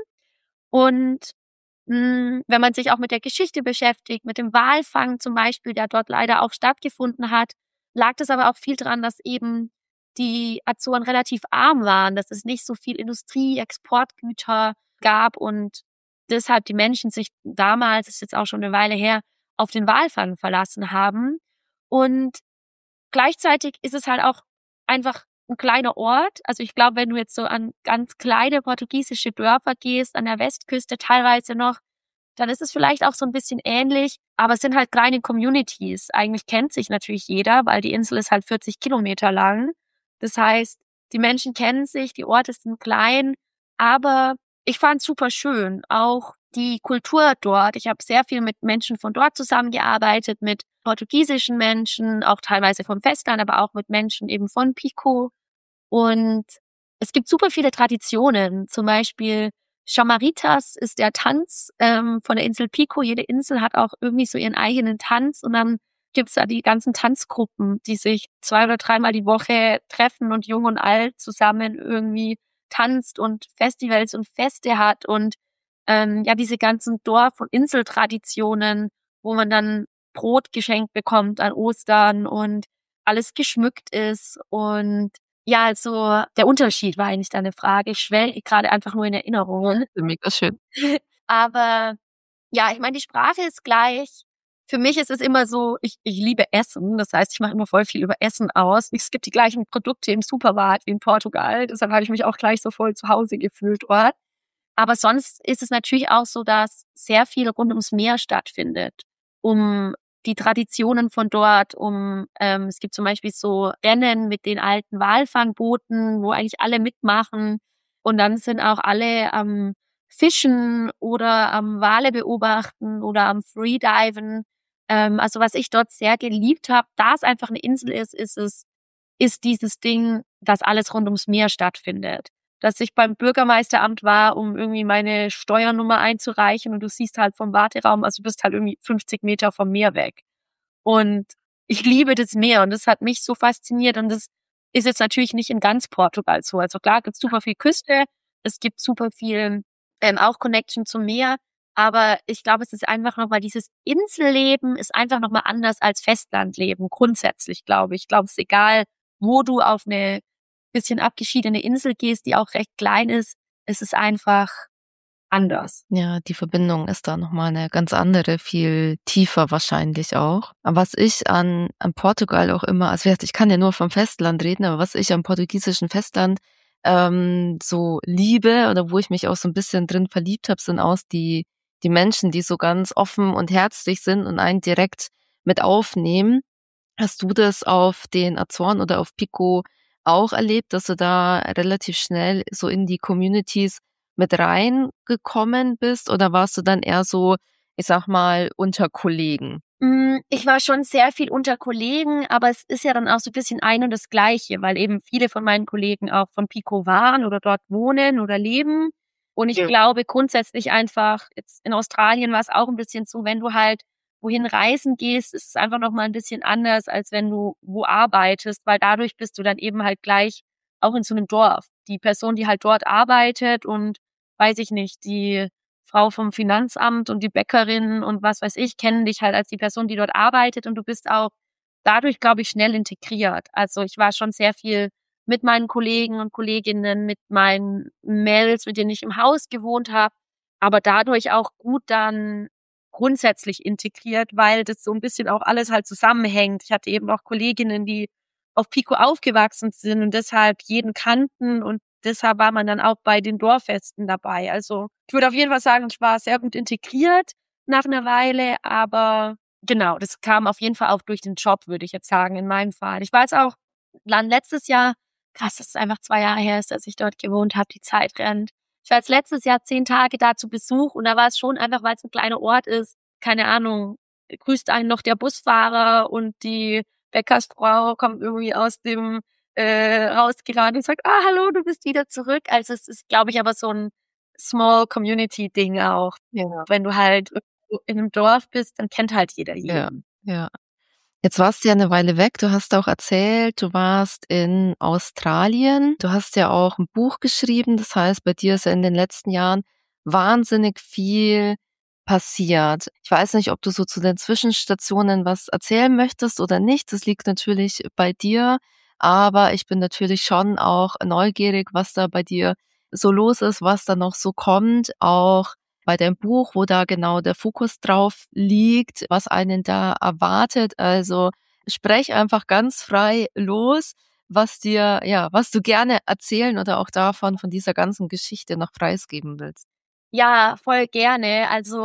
Und hm, wenn man sich auch mit der Geschichte beschäftigt, mit dem Walfang zum Beispiel, der dort leider auch stattgefunden hat, lag das aber auch viel dran, dass eben die Azoren relativ arm waren, dass es nicht so viel Industrie, Exportgüter gab und deshalb die Menschen sich damals, das ist jetzt auch schon eine Weile her, auf den Walfang verlassen haben. Und gleichzeitig ist es halt auch einfach ein kleiner Ort. Also, ich glaube, wenn du jetzt so an ganz kleine portugiesische Dörfer gehst, an der Westküste teilweise noch, dann ist es vielleicht auch so ein bisschen ähnlich, aber es sind halt kleine Communities. Eigentlich kennt sich natürlich jeder, weil die Insel ist halt vierzig Kilometer lang. Das heißt, die Menschen kennen sich, die Orte sind klein, aber ich fand es super schön. Auch die Kultur dort. Ich habe sehr viel mit Menschen von dort zusammengearbeitet, mit portugiesischen Menschen, auch teilweise vom Festland, aber auch mit Menschen eben von Pico. Und es gibt super viele Traditionen. Zum Beispiel Chamaritas ist der Tanz ähm, von der Insel Pico. Jede Insel hat auch irgendwie so ihren eigenen Tanz. Und dann gibt's da die ganzen Tanzgruppen, die sich zwei oder dreimal die Woche treffen und jung und alt zusammen irgendwie tanzt und Festivals und Feste hat. Und ähm, ja, diese ganzen Dorf- und Inseltraditionen, wo man dann Brot geschenkt bekommt an Ostern und alles geschmückt ist. Und ja, also der Unterschied war eigentlich deine Frage. Ich schwelge gerade einfach nur in Erinnerungen. Mega schön. Aber ja, ich meine, die Sprache ist gleich. Für mich ist es immer so, ich, ich liebe Essen. Das heißt, ich mache immer voll viel über Essen aus. Es gibt die gleichen Produkte im Supermarkt wie in Portugal. Deshalb habe ich mich auch gleich so voll zu Hause gefühlt dort. Aber sonst ist es natürlich auch so, dass sehr viel rund ums Meer stattfindet, um die Traditionen von dort, um ähm, es gibt zum Beispiel so Rennen mit den alten Walfangbooten, wo eigentlich alle mitmachen. Und dann sind auch alle am Fischen oder am Wale beobachten oder am Freediven. Ähm, also was ich dort sehr geliebt habe, da es einfach eine Insel ist, ist es, ist dieses Ding, dass alles rund ums Meer stattfindet. Dass ich beim Bürgermeisteramt war, um irgendwie meine Steuernummer einzureichen und du siehst halt vom Warteraum, also du bist halt irgendwie fünfzig Meter vom Meer weg. Und ich liebe das Meer und das hat mich so fasziniert und das ist jetzt natürlich nicht in ganz Portugal so. Also klar, gibt es super viel Küste, es gibt super viel ähm, auch Connection zum Meer, aber ich glaube, es ist einfach nochmal dieses Inselleben ist einfach nochmal anders als Festlandleben, grundsätzlich glaube ich. Ich glaube, es ist egal, wo du auf eine bisschen abgeschiedene Insel gehst, die auch recht klein ist, es ist einfach anders. Ja, die Verbindung ist da noch mal 'ne ganz andere, viel tiefer wahrscheinlich auch. Aber was ich an an Portugal auch immer also, wie gesagt, ich kann ja nur vom Festland reden, aber was ich am portugiesischen Festland, ähm, so liebe oder wo ich mich auch so 'n bisschen drin verliebt habe, sind auch die die Menschen, die so ganz offen und herzlich sind und einen direkt mit aufnehmen. Hast du das auf den Azoren oder auf Pico auch erlebt, dass du da relativ schnell so in die Communities mit reingekommen bist oder warst du dann eher so, ich sage mal, unter Kollegen? Hm, ich war schon sehr viel unter Kollegen, aber es ist ja dann auch so 'n bisschen ein und das Gleiche, weil eben viele von meinen Kollegen auch von Pico waren oder dort wohnen oder leben. Und ich Ja. glaube grundsätzlich einfach jetzt in Australien war es auch 'n bisschen so, wenn du halt wohin reisen gehst, ist es einfach noch mal 'n bisschen anders, als wenn du wo arbeitest, weil dadurch bist du dann eben halt gleich auch in so 'nem Dorf. Die Person, die halt dort arbeitet und weiß ich nicht, die Frau vom Finanzamt und die Bäckerin und was weiß ich, kennen dich halt als die Person, die dort arbeitet und du bist auch dadurch, glaube ich, schnell integriert. Also, ich war schon sehr viel mit meinen Kollegen und Kolleginnen, mit meinen Mädels, mit denen ich im Haus gewohnt habe, aber dadurch auch gut dann grundsätzlich integriert, weil das so 'n bisschen auch alles halt zusammenhängt. Ich hatte eben auch Kolleginnen, die auf Pico aufgewachsen sind und deshalb jeden kannten und deshalb war man dann auch bei den Dorffesten dabei. Also, ich würde auf jeden Fall sagen, ich war sehr gut integriert nach 'ner Weile, aber genau, das kam auf jeden Fall auch durch den Job, würde ich jetzt sagen, in meinem Fall. Ich war jetzt auch dann letztes Jahr krass, dass es einfach zwei Jahre her ist, dass ich dort gewohnt habe, die Zeit rennt. Ich war jetzt letztes Jahr zehn Tage da zu Besuch und da war es schon einfach, weil's 'n kleiner Ort ist, keine Ahnung, grüßt einen noch der Busfahrer und die Bäckersfrau kommt irgendwie aus dem äh, rausgerannt und sagt: „Ah, hallo, du bist wieder zurück." Also, es ist, glaube ich, aber so 'n Small Community Ding auch. Ja. Wenn du halt irgendwo in 'nem Dorf bist, dann kennt halt jeder Ja, jeden. ja. Jetzt warst du ja 'ne Weile weg. Du hast auch erzählt, du warst in Australien. Du hast ja auch 'n Buch geschrieben. Das heißt, bei dir ist ja in den letzten Jahren wahnsinnig viel passiert. Ich weiß nicht, ob du so zu den Zwischenstationen was erzählen möchtest oder nicht. Das liegt natürlich bei dir, aber ich bin natürlich schon auch neugierig, was da bei dir so los ist, was da noch so kommt, auch bei deinem Buch, wo da genau der Fokus drauf liegt, was einen da erwartet. Also, sprech einfach ganz frei los, was dir ja, was du gerne erzählen oder auch davon von dieser ganzen Geschichte noch preisgeben willst. Ja, voll gerne. Also,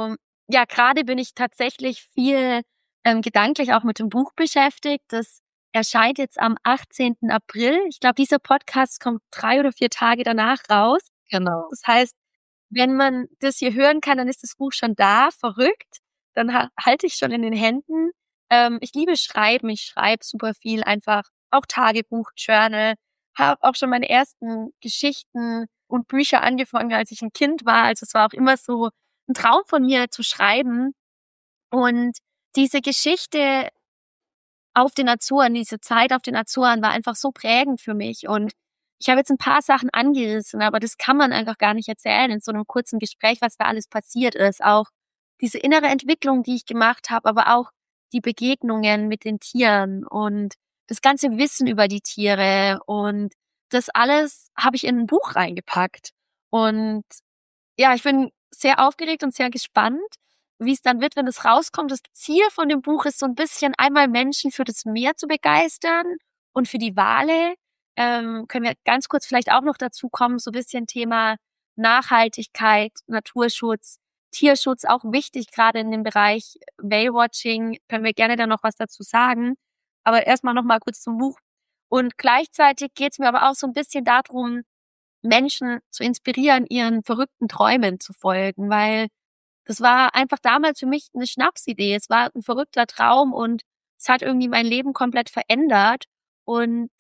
ja, gerade bin ich tatsächlich viel ähm, gedanklich auch mit dem Buch beschäftigt. Das erscheint jetzt am achtzehnten April. Ich glaube, dieser Podcast kommt drei oder vier Tage danach raus. Genau. Das heißt, wenn man das hier hören kann, dann ist das Buch schon da, verrückt. Dann ha- halte ich schon in den Händen. Ähm, ich liebe Schreiben, ich schreibe super viel, einfach auch Tagebuch, Journal. Habe auch schon meine ersten Geschichten und Bücher angefangen, als ich ein Kind war. Also es war auch immer so ein Traum von mir zu schreiben. Und diese Geschichte auf den Azoren, diese Zeit auf den Azoren war einfach so prägend für mich. Und ich habe jetzt ein paar Sachen angerissen, aber das kann man einfach gar nicht erzählen in so einem kurzen Gespräch, was da alles passiert ist. Auch diese innere Entwicklung, die ich gemacht habe, aber auch die Begegnungen mit den Tieren und das ganze Wissen über die Tiere. Und das alles habe ich in ein Buch reingepackt. Und ja, ich bin sehr aufgeregt und sehr gespannt, wie es dann wird, wenn es rauskommt. Das Ziel von dem Buch ist so ein bisschen einmal Menschen für das Meer zu begeistern und für die Wale. Ähm, können wir ganz kurz vielleicht auch noch dazu kommen, so ein bisschen Thema Nachhaltigkeit, Naturschutz, Tierschutz, auch wichtig, gerade in dem Bereich Whale-Watching, können wir gerne dann noch was dazu sagen. Aber erstmal noch mal kurz zum Buch. Und gleichzeitig geht es mir aber auch so ein bisschen darum, Menschen zu inspirieren, ihren verrückten Träumen zu folgen, weil das war einfach damals für mich eine Schnapsidee. Es war ein verrückter Traum und es hat irgendwie mein Leben komplett verändert. Und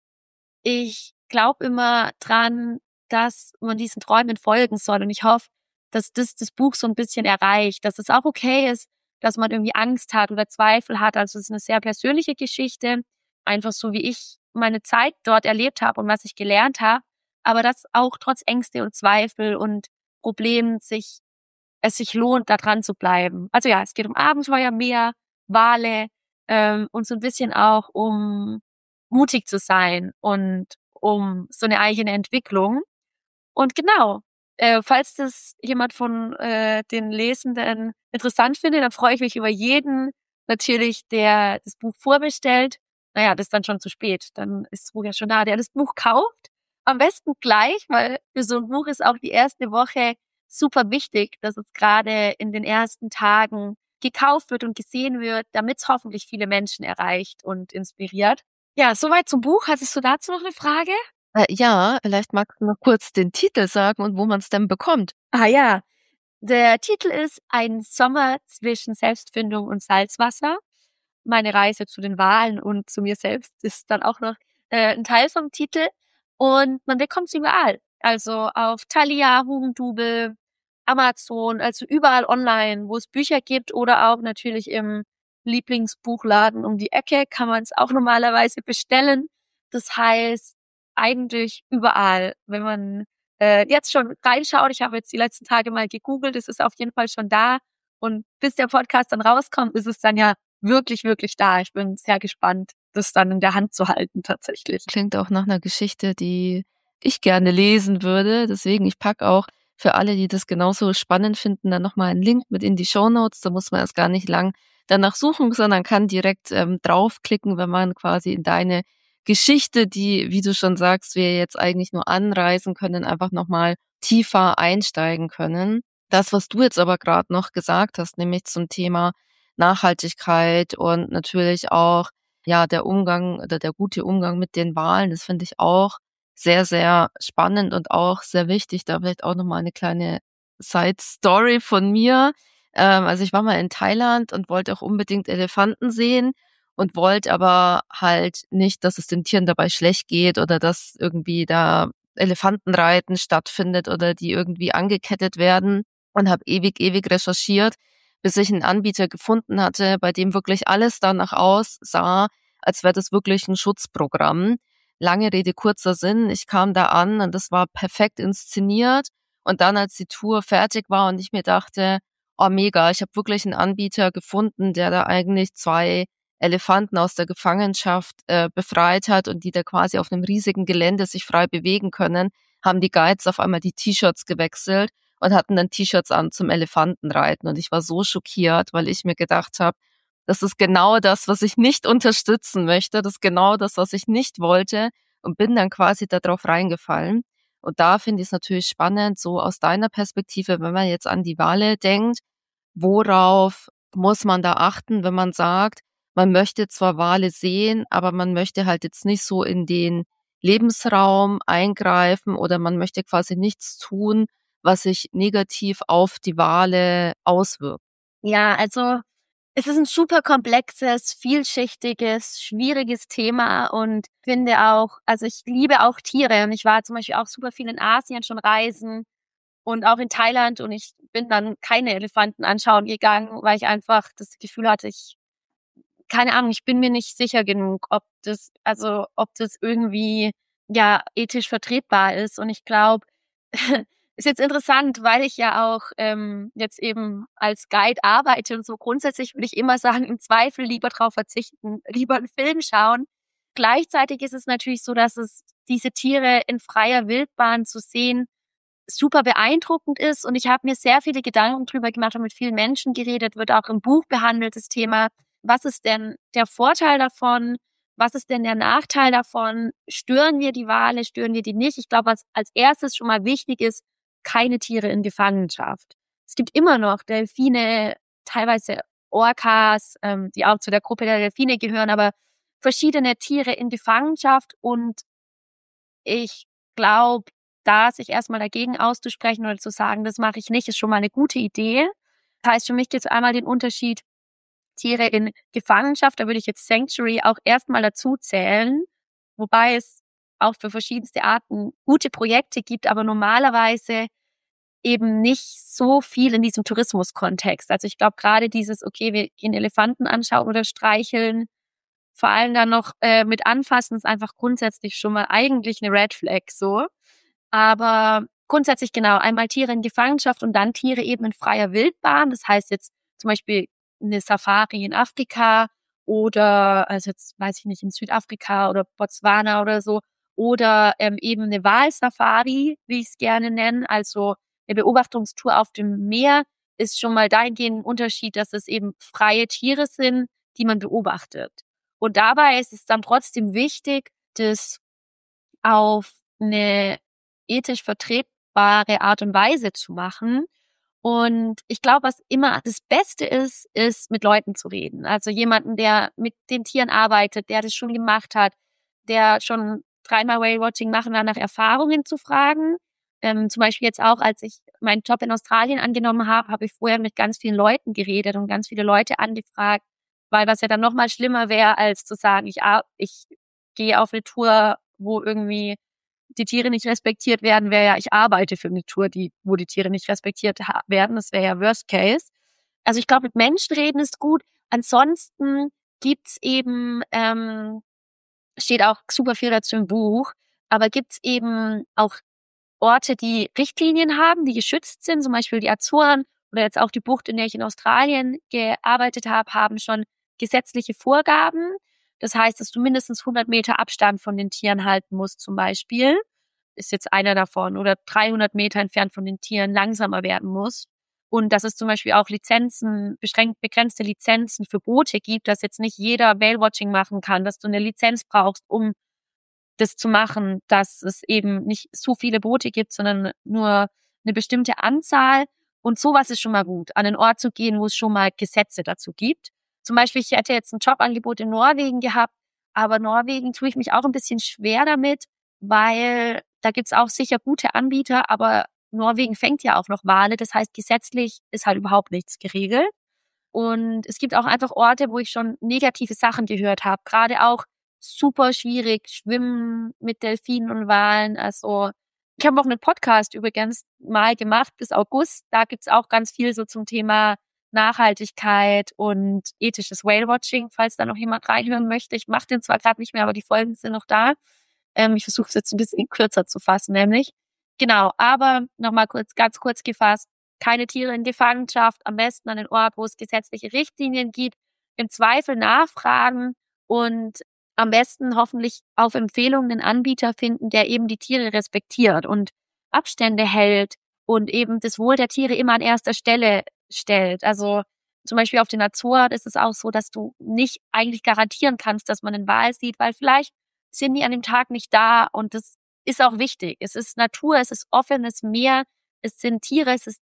ich glaube immer dran, dass man diesen Träumen folgen soll. Und ich hoffe, dass das das Buch so ein bisschen erreicht, dass es auch okay ist, dass man irgendwie Angst hat oder Zweifel hat. Also es ist eine sehr persönliche Geschichte, einfach so wie ich meine Zeit dort erlebt habe und was ich gelernt habe. Aber dass auch trotz Ängste und Zweifel und Problemen sich es sich lohnt, da dran zu bleiben. Also ja, es geht um Abenteuer, Meer, Wale ähm, und so ein bisschen auch um mutig zu sein und um so eine eigene Entwicklung. Und genau, äh, falls das jemand von äh, den Lesenden interessant findet, dann freue ich mich über jeden natürlich, der das Buch vorbestellt. Naja, das ist dann schon zu spät. Dann ist das Buch ja schon da. Der das Buch kauft, am besten gleich, weil für so ein Buch ist auch die erste Woche super wichtig, dass es gerade in den ersten Tagen gekauft wird und gesehen wird, damit es hoffentlich viele Menschen erreicht und inspiriert. Ja, soweit zum Buch. Hattest du dazu noch eine Frage? Äh, ja, vielleicht magst du noch kurz den Titel sagen und wo man's denn bekommt. Ah ja, der Titel ist Ein Sommer zwischen Selbstfindung und Salzwasser. Meine Reise zu den Walen und zu mir selbst ist dann auch noch äh, ein Teil vom Titel. Und man bekommt es überall. Also auf Thalia, Hugendubel, Amazon, also überall online, wo es Bücher gibt oder auch natürlich im Lieblingsbuchladen um die Ecke kann man es auch normalerweise bestellen. Das heißt, eigentlich überall, wenn man äh, jetzt schon reinschaut. Ich habe jetzt die letzten Tage mal gegoogelt, es ist auf jeden Fall schon da. Und bis der Podcast dann rauskommt, ist es dann ja wirklich, wirklich da. Ich bin sehr gespannt, das dann in der Hand zu halten tatsächlich. Klingt auch nach einer Geschichte, die ich gerne lesen würde. Deswegen, ich packe auch für alle, die das genauso spannend finden, dann noch mal einen Link mit in die Shownotes. Da muss man erst gar nicht lang danach suchen, sondern kann direkt ähm, draufklicken, wenn man quasi in deine Geschichte, die, wie du schon sagst, wir jetzt eigentlich nur anreißen können, einfach noch mal tiefer einsteigen können. Das, was du jetzt aber gerade noch gesagt hast, nämlich zum Thema Nachhaltigkeit und natürlich auch ja, der Umgang oder der gute Umgang mit den Wahlen, das finde ich auch sehr, sehr spannend und auch sehr wichtig. Da vielleicht auch noch mal 'ne kleine Side-Story von mir. Ähm, also, ich war mal in Thailand und wollte auch unbedingt Elefanten sehen und wollte aber halt nicht, dass es den Tieren dabei schlecht geht oder dass irgendwie da Elefantenreiten stattfindet oder die irgendwie angekettet werden und habe ewig, ewig recherchiert, bis ich 'n Anbieter gefunden hatte, bei dem wirklich alles danach aussah, als wäre das wirklich 'n Schutzprogramm. Lange Rede, kurzer Sinn, ich kam da an und das war perfekt inszeniert. Und dann, als die Tour fertig war und ich mir dachte: „Oh mega, ich habe wirklich 'n Anbieter gefunden, der da eigentlich zwei Elefanten aus der Gefangenschaft, äh, befreit hat und die da quasi auf 'nem riesigen Gelände sich frei bewegen können“, haben die Guides auf einmal die T-Shirts gewechselt und hatten dann T-Shirts an zum Elefantenreiten. Und ich war so schockiert, weil ich mir gedacht habe: „Das ist genau das, was ich nicht unterstützen möchte. Das ist genau das, was ich nicht wollte“, und bin dann quasi da drauf reingefallen. Und da finde ich's natürlich spannend, so aus deiner Perspektive, wenn man jetzt an die Wale denkt. worauf muss man da achten, wenn man sagt, man möchte zwar Wale sehen, aber man möchte halt jetzt nicht so in den Lebensraum eingreifen oder man möchte quasi nichts tun, was sich negativ auf die Wale auswirkt? Ja, also es ist ein super komplexes, vielschichtiges, schwieriges Thema und finde auch also ich liebe auch Tiere und ich war zum Beispiel auch super viel in Asien schon reisen und auch in Thailand und ich bin dann keine Elefanten anschauen gegangen, weil ich einfach das Gefühl hatte, ich keine Ahnung, ich bin mir nicht sicher genug, ob das also, ob das irgendwie, ja, ethisch vertretbar ist. Und ich glaube, ist jetzt interessant, weil ich ja auch, ähm, jetzt eben als Guide arbeite und so. Grundsätzlich würde ich immer sagen, im Zweifel lieber drauf verzichten, lieber 'n Film schauen. Gleichzeitig ist es natürlich so, dass es diese Tiere in freier Wildbahn zu sehen super beeindruckend ist und ich habe mir sehr viele Gedanken drüber gemacht und mit vielen Menschen geredet, wird auch im Buch behandelt, das Thema. Was ist denn der Vorteil davon? Was ist denn der Nachteil davon? Stören wir die Wale, stören wir die nicht? Ich glaube, was als erstes schon mal wichtig ist, keine Tiere in Gefangenschaft. Es gibt immer noch Delfine, teilweise Orcas, ähm, die auch zu der Gruppe der Delfine gehören, aber verschiedene Tiere in Gefangenschaft und ich glaube, da sich erstmal dagegen auszusprechen oder zu sagen, das mache ich nicht, ist schon mal eine gute Idee. Das heißt für mich jetzt einmal den Unterschied Tiere in Gefangenschaft, da würde ich jetzt Sanctuary auch erstmal dazu zählen, wobei es auch für verschiedenste Arten gute Projekte gibt, aber normalerweise eben nicht so viel in diesem Tourismuskontext. Also ich glaube gerade dieses, okay, wir gehen Elefanten anschauen oder streicheln, vor allem dann noch äh, mit anfassen, ist einfach grundsätzlich schon mal eigentlich eine Red Flag so. Aber grundsätzlich genau, einmal Tiere in Gefangenschaft und dann Tiere eben in freier Wildbahn. Das heißt jetzt zum Beispiel eine Safari in Afrika oder, also jetzt weiß ich nicht, in Südafrika oder Botswana oder so. Oder ähm, eben eine Walsafari, wie ich es gerne nenne. Also eine Beobachtungstour auf dem Meer ist schon mal dahingehend ein Unterschied, dass es eben freie Tiere sind, die man beobachtet. Und dabei ist es dann trotzdem wichtig, das auf eine ethisch vertretbare Art und Weise zu machen. Und ich glaube, was immer das Beste ist, ist mit Leuten zu reden. Also jemanden, der mit den Tieren arbeitet, der das schon gemacht hat, der schon dreimal Whale-Watching machen war, nach Erfahrungen zu fragen. Ähm, zum Beispiel jetzt auch, als ich meinen Job in Australien angenommen habe, habe ich vorher mit ganz vielen Leuten geredet und ganz viele Leute angefragt, weil was ja dann noch mal schlimmer wäre, als zu sagen, ich, ich gehe auf eine Tour, wo irgendwie die Tiere nicht respektiert werden, wäre ja, ich arbeite für eine Tour, die, wo die Tiere nicht respektiert werden. Das wäre ja Worst Case. Also ich glaube, mit Menschen reden ist gut. Ansonsten gibt's eben, ähm, steht auch super viel dazu im Buch, aber gibt's eben auch Orte, die Richtlinien haben, die geschützt sind, zum Beispiel die Azoren oder jetzt auch die Bucht, in der ich in Australien gearbeitet habe, haben schon gesetzliche Vorgaben. Das heißt, dass du mindestens hundert Meter Abstand von den Tieren halten musst zum Beispiel, ist jetzt einer davon, oder dreihundert Meter entfernt von den Tieren langsamer werden musst. Und dass es zum Beispiel auch Lizenzen, beschränkt, begrenzte Lizenzen für Boote gibt, dass jetzt nicht jeder Whale-Watching machen kann, dass du eine Lizenz brauchst, um das zu machen, dass es eben nicht so viele Boote gibt, sondern nur eine bestimmte Anzahl. Und sowas ist schon mal gut, an einen Ort zu gehen, wo es schon mal Gesetze dazu gibt. Zum Beispiel, ich hätte jetzt ein Jobangebot in Norwegen gehabt, aber Norwegen tue ich mich auch ein bisschen schwer damit, weil da gibt's auch sicher gute Anbieter, aber Norwegen fängt ja auch noch Wale. Das heißt, gesetzlich ist halt überhaupt nichts geregelt. Und es gibt auch einfach Orte, wo ich schon negative Sachen gehört habe. Gerade auch super schwierig, Schwimmen mit Delfinen und Walen. Also ich habe auch einen Podcast übrigens mal gemacht bis August. Da gibt's auch ganz viel so zum Thema Nachhaltigkeit und ethisches Whale-Watching, falls da noch jemand reinhören möchte. Ich mache den zwar gerade nicht mehr, aber die Folgen sind noch da. Ähm, ich versuche es jetzt ein bisschen kürzer zu fassen, nämlich. Genau, aber nochmal kurz, ganz kurz gefasst, keine Tiere in Gefangenschaft, am besten an den Ort, wo es gesetzliche Richtlinien gibt, im Zweifel nachfragen und am besten hoffentlich auf Empfehlungen einen Anbieter finden, der eben die Tiere respektiert und Abstände hält und eben das Wohl der Tiere immer an erster Stelle stellt. Also zum Beispiel auf den Azoren ist es auch so, dass du nicht eigentlich garantieren kannst, dass man einen Wal sieht, weil vielleicht sind die an dem Tag nicht da und das ist auch wichtig. Es ist Natur, es ist offenes Meer, es sind Tiere, es ist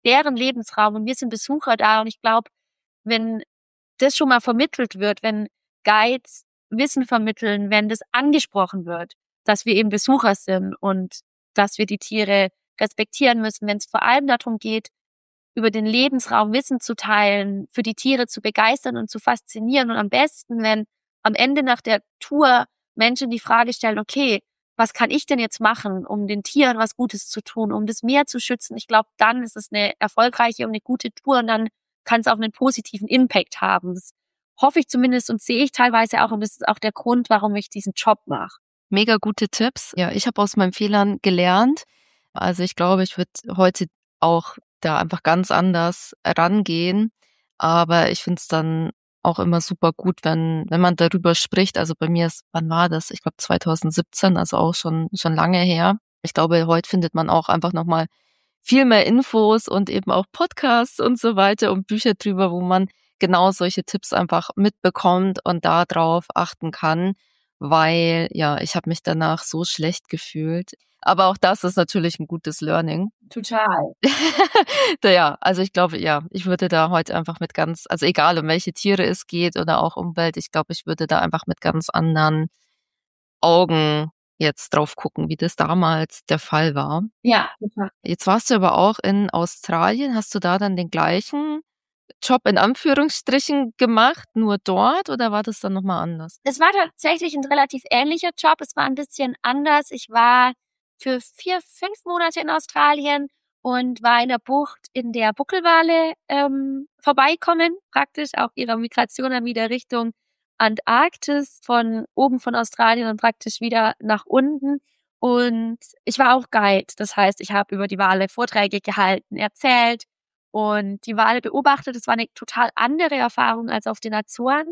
deren Lebensraum und wir sind Besucher da. Und ich glaube, wenn das schon mal vermittelt wird, wenn Guides Wissen vermitteln, wenn das angesprochen wird, dass wir eben Besucher sind und dass wir die Tiere respektieren müssen, wenn es vor allem darum geht, über den Lebensraum Wissen zu teilen, für die Tiere zu begeistern und zu faszinieren. Und am besten, wenn am Ende nach der Tour Menschen die Frage stellen, okay, was kann ich denn jetzt machen, um den Tieren was Gutes zu tun, um das Meer zu schützen? Ich glaube, dann ist es eine erfolgreiche und eine gute Tour und dann kann es auch einen positiven Impact haben. Das hoffe ich zumindest und sehe ich teilweise auch und das ist auch der Grund, warum ich diesen Job mache. Mega gute Tipps. Ja, ich habe aus meinen Fehlern gelernt. Also ich glaube, ich würde heute auch da einfach ganz anders rangehen. Aber ich finde es dann auch immer super gut, wenn wenn man darüber spricht. Also bei mir ist, wann war das? Ich glaube zwanzig siebzehn, also auch schon schon lange her. Ich glaube, heute findet man auch einfach noch mal viel mehr Infos und eben auch Podcasts und so weiter und Bücher drüber, wo man genau solche Tipps einfach mitbekommt und da drauf achten kann, weil ja, ich habe mich danach so schlecht gefühlt. Aber auch das ist natürlich ein gutes Learning. Total. Ja, also ich glaube, ja, ich würde da heute einfach mit ganz, also egal um welche Tiere es geht oder auch Umwelt, ich glaube, ich würde da einfach mit ganz anderen Augen jetzt drauf gucken, wie das damals der Fall war. Ja, total. Jetzt warst du aber auch in Australien. Hast du da dann den gleichen Job in Anführungsstrichen gemacht, nur dort oder war das dann noch mal anders? Es war tatsächlich ein relativ ähnlicher Job. Es war ein bisschen anders. Ich war für vier, fünf Monate in Australien und war in der Bucht, in der Buckelwale ähm, vorbeikommen, praktisch auch ihrer Migration dann wieder Richtung Antarktis, von oben von Australien und praktisch wieder nach unten. Und ich war auch Guide. Das heißt, ich habe über die Wale Vorträge gehalten, erzählt und die Wale beobachtet. Das war eine total andere Erfahrung als auf den Azoren,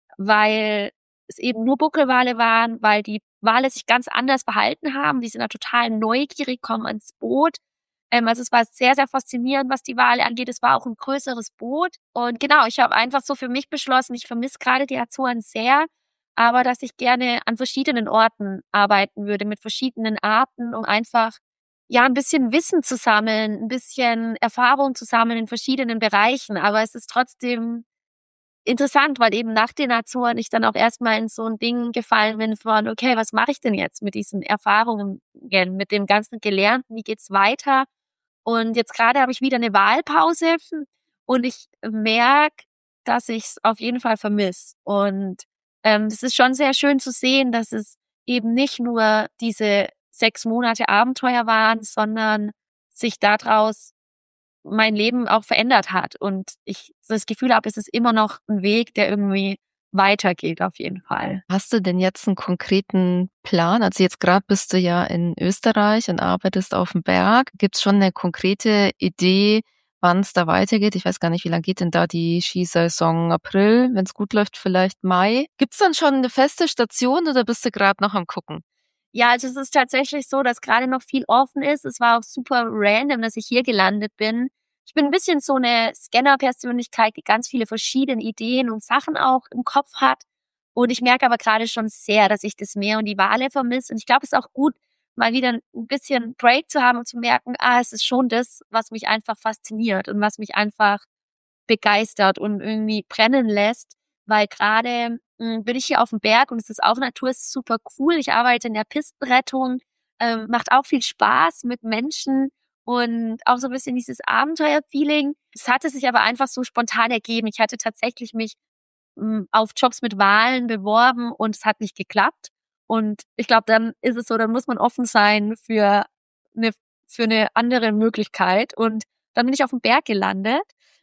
weil es eben nur Buckelwale waren, weil die Wale sich ganz anders verhalten haben. Die sind da total neugierig, kommen ans Boot. Ähm, also es war sehr, sehr faszinierend, was die Wale angeht. Es war auch ein größeres Boot. Und genau, ich habe einfach so für mich beschlossen, ich vermisse gerade die Azoren sehr, aber dass ich gerne an verschiedenen Orten arbeiten würde, mit verschiedenen Arten, um einfach ja ein bisschen Wissen zu sammeln, ein bisschen Erfahrung zu sammeln in verschiedenen Bereichen. Aber es ist trotzdem interessant, weil eben nach den Azoren ich dann auch erstmal in so ein Ding gefallen bin von, okay, was mache ich denn jetzt mit diesen Erfahrungen, mit dem ganzen Gelernten, wie geht's weiter? Und jetzt gerade habe ich wieder eine Wahlpause und ich merke, dass ich es auf jeden Fall vermisse. Und ähm, es ist schon sehr schön zu sehen, dass es eben nicht nur diese sechs Monate Abenteuer waren, sondern sich daraus mein Leben auch verändert hat und ich das Gefühl habe, es ist immer noch ein Weg, der irgendwie weitergeht auf jeden Fall. Hast du denn jetzt einen konkreten Plan? Also jetzt gerade bist du ja in Österreich und arbeitest auf dem Berg. Gibt's schon eine konkrete Idee, wann es da weitergeht? Ich weiß gar nicht, wie lange geht denn da die Skisaison? April, wenn es gut läuft, vielleicht Mai. Gibt's dann schon eine feste Station oder bist du gerade noch am Gucken? Ja, also es ist tatsächlich so, dass gerade noch viel offen ist. Es war auch super random, dass ich hier gelandet bin. Ich bin ein bisschen so eine Scanner-Persönlichkeit, die ganz viele verschiedene Ideen und Sachen auch im Kopf hat. Und ich merke aber gerade schon sehr, dass ich das Meer und die Wale vermisse. Und ich glaube, es ist auch gut, mal wieder ein bisschen Break zu haben und zu merken, ah, es ist schon das, was mich einfach fasziniert und was mich einfach begeistert und irgendwie brennen lässt, weil gerade mh, bin ich hier auf dem Berg und es ist auch Natur, es ist super cool. Ich arbeite in der Pistenrettung, ähm, macht auch viel Spaß mit Menschen und auch so ein bisschen dieses Abenteuer-Feeling. Es hatte sich aber einfach so spontan ergeben. Ich hatte tatsächlich mich mh, auf Jobs mit Walen beworben und es hat nicht geklappt. Und ich glaube, dann ist es so, dann muss man offen sein für eine, für eine andere Möglichkeit. Und dann bin ich auf dem Berg gelandet.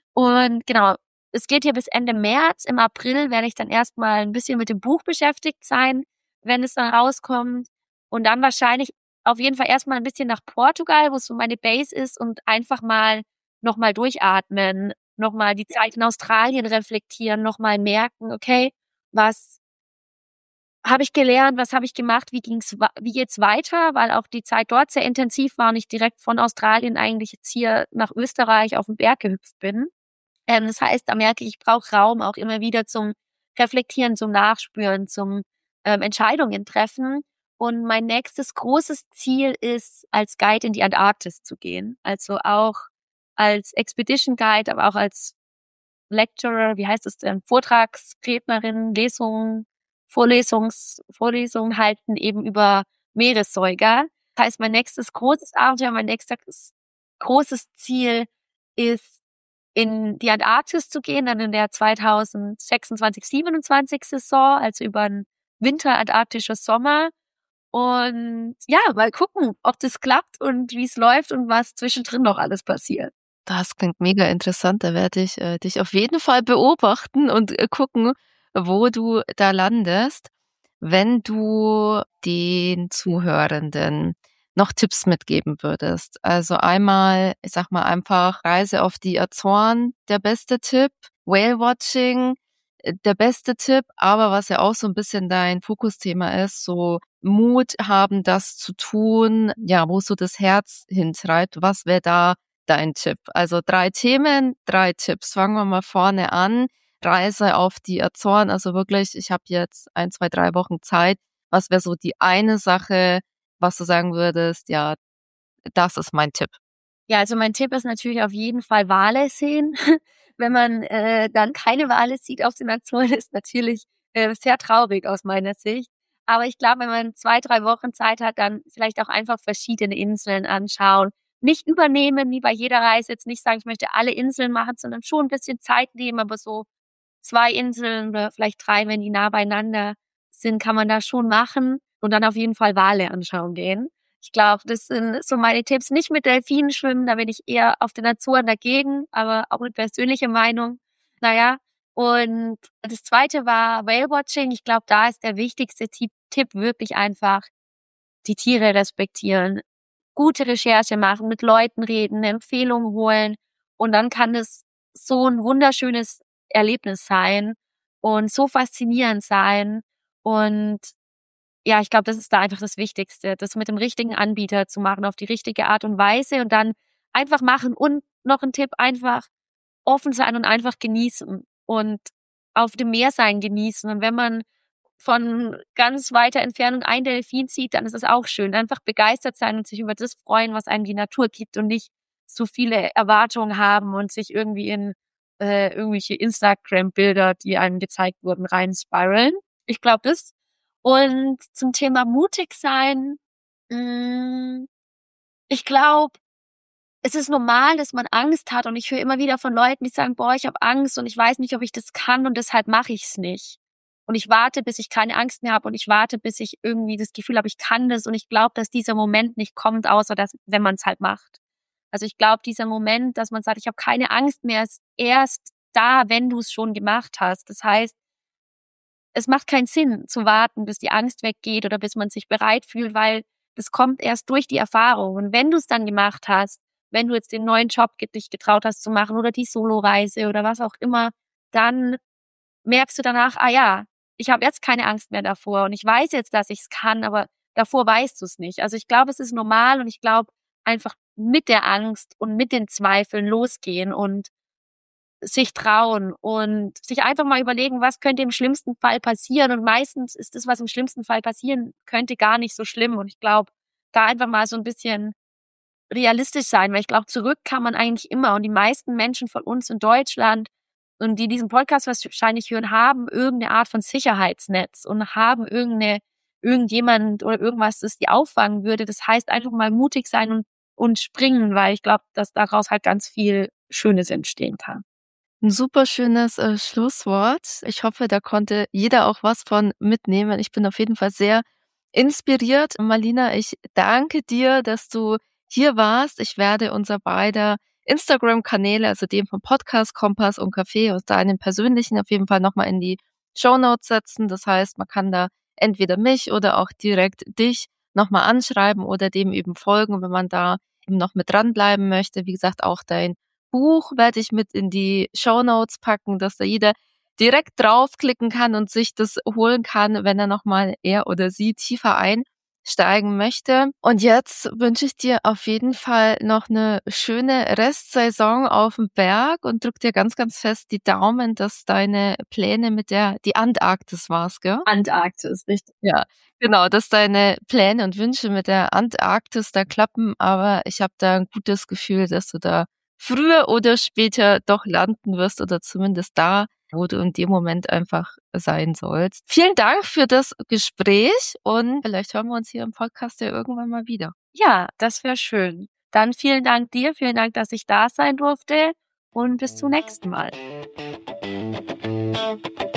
Und genau, es geht hier bis Ende März. Im April werde ich dann erstmal ein bisschen mit dem Buch beschäftigt sein, wenn es dann rauskommt. Und dann wahrscheinlich auf jeden Fall erstmal ein bisschen nach Portugal, wo so meine Base ist und einfach mal nochmal durchatmen, nochmal die Zeit in Australien reflektieren, nochmal merken, okay, was habe ich gelernt, was habe ich gemacht, wie ging's, wie geht's weiter, weil auch die Zeit dort sehr intensiv war und ich direkt von Australien eigentlich jetzt hier nach Österreich auf den Berg gehüpft bin. Ähm, das heißt, da merke ich, ich brauche Raum auch immer wieder zum Reflektieren, zum Nachspüren, zum ähm, Entscheidungen treffen. Und mein nächstes großes Ziel ist, als Guide in die Antarktis zu gehen. Also auch als Expedition Guide, aber auch als Lecturer, wie heißt es denn, Vortragsrednerin, Lesungen, Vorlesungs, Vorlesungen halten eben über Meeressäuger. Das heißt, mein nächstes großes Abenteuer, mein nächstes großes Ziel ist, in die Antarktis zu gehen, dann in der zweitausendsechsundzwanzig siebenundzwanzig Saison, also über einen Winter antarktischer Sommer. Und ja, mal gucken, ob das klappt und wie es läuft und was zwischendrin noch alles passiert. Das klingt mega interessant. Da werde ich äh, dich auf jeden Fall beobachten und äh, gucken, wo du da landest. Wenn du den Zuhörenden noch Tipps mitgeben würdest. Also einmal, ich sag mal einfach Reise auf die Azoren, der beste Tipp, Whale Watching, äh, der beste Tipp, aber was ja auch so ein bisschen dein Fokusthema ist, so Mut haben, das zu tun, ja, wo so das Herz hintreibt. Was wäre da dein Tipp? Also drei Themen, drei Tipps. Fangen wir mal vorne an. Reise auf die Azoren, also wirklich, ich habe jetzt ein, zwei, drei Wochen Zeit. Was wäre so die eine Sache, was du sagen würdest, ja, das ist mein Tipp? Ja, also mein Tipp ist natürlich auf jeden Fall Wale sehen. Wenn man äh, dann keine Wale sieht auf den Azoren, ist natürlich äh, sehr traurig aus meiner Sicht. Aber ich glaube, wenn man zwei, drei Wochen Zeit hat, dann vielleicht auch einfach verschiedene Inseln anschauen. Nicht übernehmen, wie bei jeder Reise, jetzt nicht sagen, ich möchte alle Inseln machen, sondern schon ein bisschen Zeit nehmen, aber so zwei Inseln oder vielleicht drei, wenn die nah beieinander sind, kann man da schon machen und dann auf jeden Fall Wale anschauen gehen. Ich glaube, das sind so meine Tipps. Nicht mit Delfinen schwimmen, da bin ich eher auf den Azoren dagegen, aber auch eine persönliche Meinung. Naja, und das zweite war Whale-Watching. Ich glaube, da ist der wichtigste Tipp, Tipp wirklich einfach die Tiere respektieren, gute Recherche machen, mit Leuten reden, eine Empfehlung holen und dann kann es so ein wunderschönes Erlebnis sein und so faszinierend sein. Und ja, ich glaube, das ist da einfach das Wichtigste, das mit dem richtigen Anbieter zu machen, auf die richtige Art und Weise und dann einfach machen. Und noch ein Tipp, einfach offen sein und einfach genießen und auf dem Meer sein genießen. Und wenn man von ganz weiter Entfernung ein Delfin sieht, dann ist es auch schön. Einfach begeistert sein und sich über das freuen, was einem die Natur gibt und nicht so viele Erwartungen haben und sich irgendwie in äh, irgendwelche Instagram-Bilder, die einem gezeigt wurden, rein spiralen. Ich glaube das. Und zum Thema mutig sein, mh, ich glaube, es ist normal, dass man Angst hat und ich höre immer wieder von Leuten, die sagen, boah, ich habe Angst und ich weiß nicht, ob ich das kann und deshalb mache ich es nicht. Und ich warte, bis ich keine Angst mehr habe und ich warte, bis ich irgendwie das Gefühl habe, ich kann das und ich glaube, dass dieser Moment nicht kommt, außer dass, wenn man es halt macht. Also ich glaube, dieser Moment, dass man sagt, ich habe keine Angst mehr, ist erst da, wenn du es schon gemacht hast. Das heißt, es macht keinen Sinn zu warten, bis die Angst weggeht oder bis man sich bereit fühlt, weil das kommt erst durch die Erfahrung. Und wenn du es dann gemacht hast, wenn du jetzt den neuen Job dich getraut hast zu machen oder die Soloreise oder was auch immer, dann merkst du danach, ah ja, ich habe jetzt keine Angst mehr davor und ich weiß jetzt, dass ich es kann, aber davor weißt du es nicht. Also ich glaube, es ist normal und ich glaube, einfach mit der Angst und mit den Zweifeln losgehen und sich trauen und sich einfach mal überlegen, was könnte im schlimmsten Fall passieren. Und meistens ist das, was im schlimmsten Fall passieren könnte, gar nicht so schlimm. Und ich glaube, da einfach mal so ein bisschen realistisch sein, weil ich glaube, zurück kann man eigentlich immer. Und die meisten Menschen von uns in Deutschland und die diesen Podcast wahrscheinlich hören, haben irgendeine Art von Sicherheitsnetz und haben irgendeine, irgendjemand oder irgendwas, das die auffangen würde. Das heißt, einfach mal mutig sein und, und springen, weil ich glaube, dass daraus halt ganz viel Schönes entstehen kann. Ein super schönes äh, Schlusswort. Ich hoffe, da konnte jeder auch was von mitnehmen. Ich bin auf jeden Fall sehr inspiriert. Malina, ich danke dir, dass du hier warst. Ich werde unser beider Instagram-Kanäle, also den vom Podcast Kompass und Café und deinen persönlichen auf jeden Fall nochmal in die Shownotes setzen. Das heißt, man kann da entweder mich oder auch direkt dich nochmal anschreiben oder dem eben folgen, wenn man da eben noch mit dranbleiben möchte. Wie gesagt, auch dein Buch werde ich mit in die Shownotes packen, dass da jeder direkt draufklicken kann und sich das holen kann, wenn er nochmal er oder sie tiefer einsteigen möchte. Und jetzt wünsche ich dir auf jeden Fall noch eine schöne Restsaison auf dem Berg und drück dir ganz, ganz fest die Daumen, dass deine Pläne mit der, die Antarktis war's, gell? Antarktis, richtig. Ja, genau, dass deine Pläne und Wünsche mit der Antarktis da klappen, aber ich habe da ein gutes Gefühl, dass du da früher oder später doch landen wirst oder zumindest da, wo du in dem Moment einfach sein sollst. Vielen Dank für das Gespräch und vielleicht hören wir uns hier im Podcast ja irgendwann mal wieder. Ja, das wäre schön. Dann vielen Dank dir, vielen Dank, dass ich da sein durfte und bis zum nächsten Mal.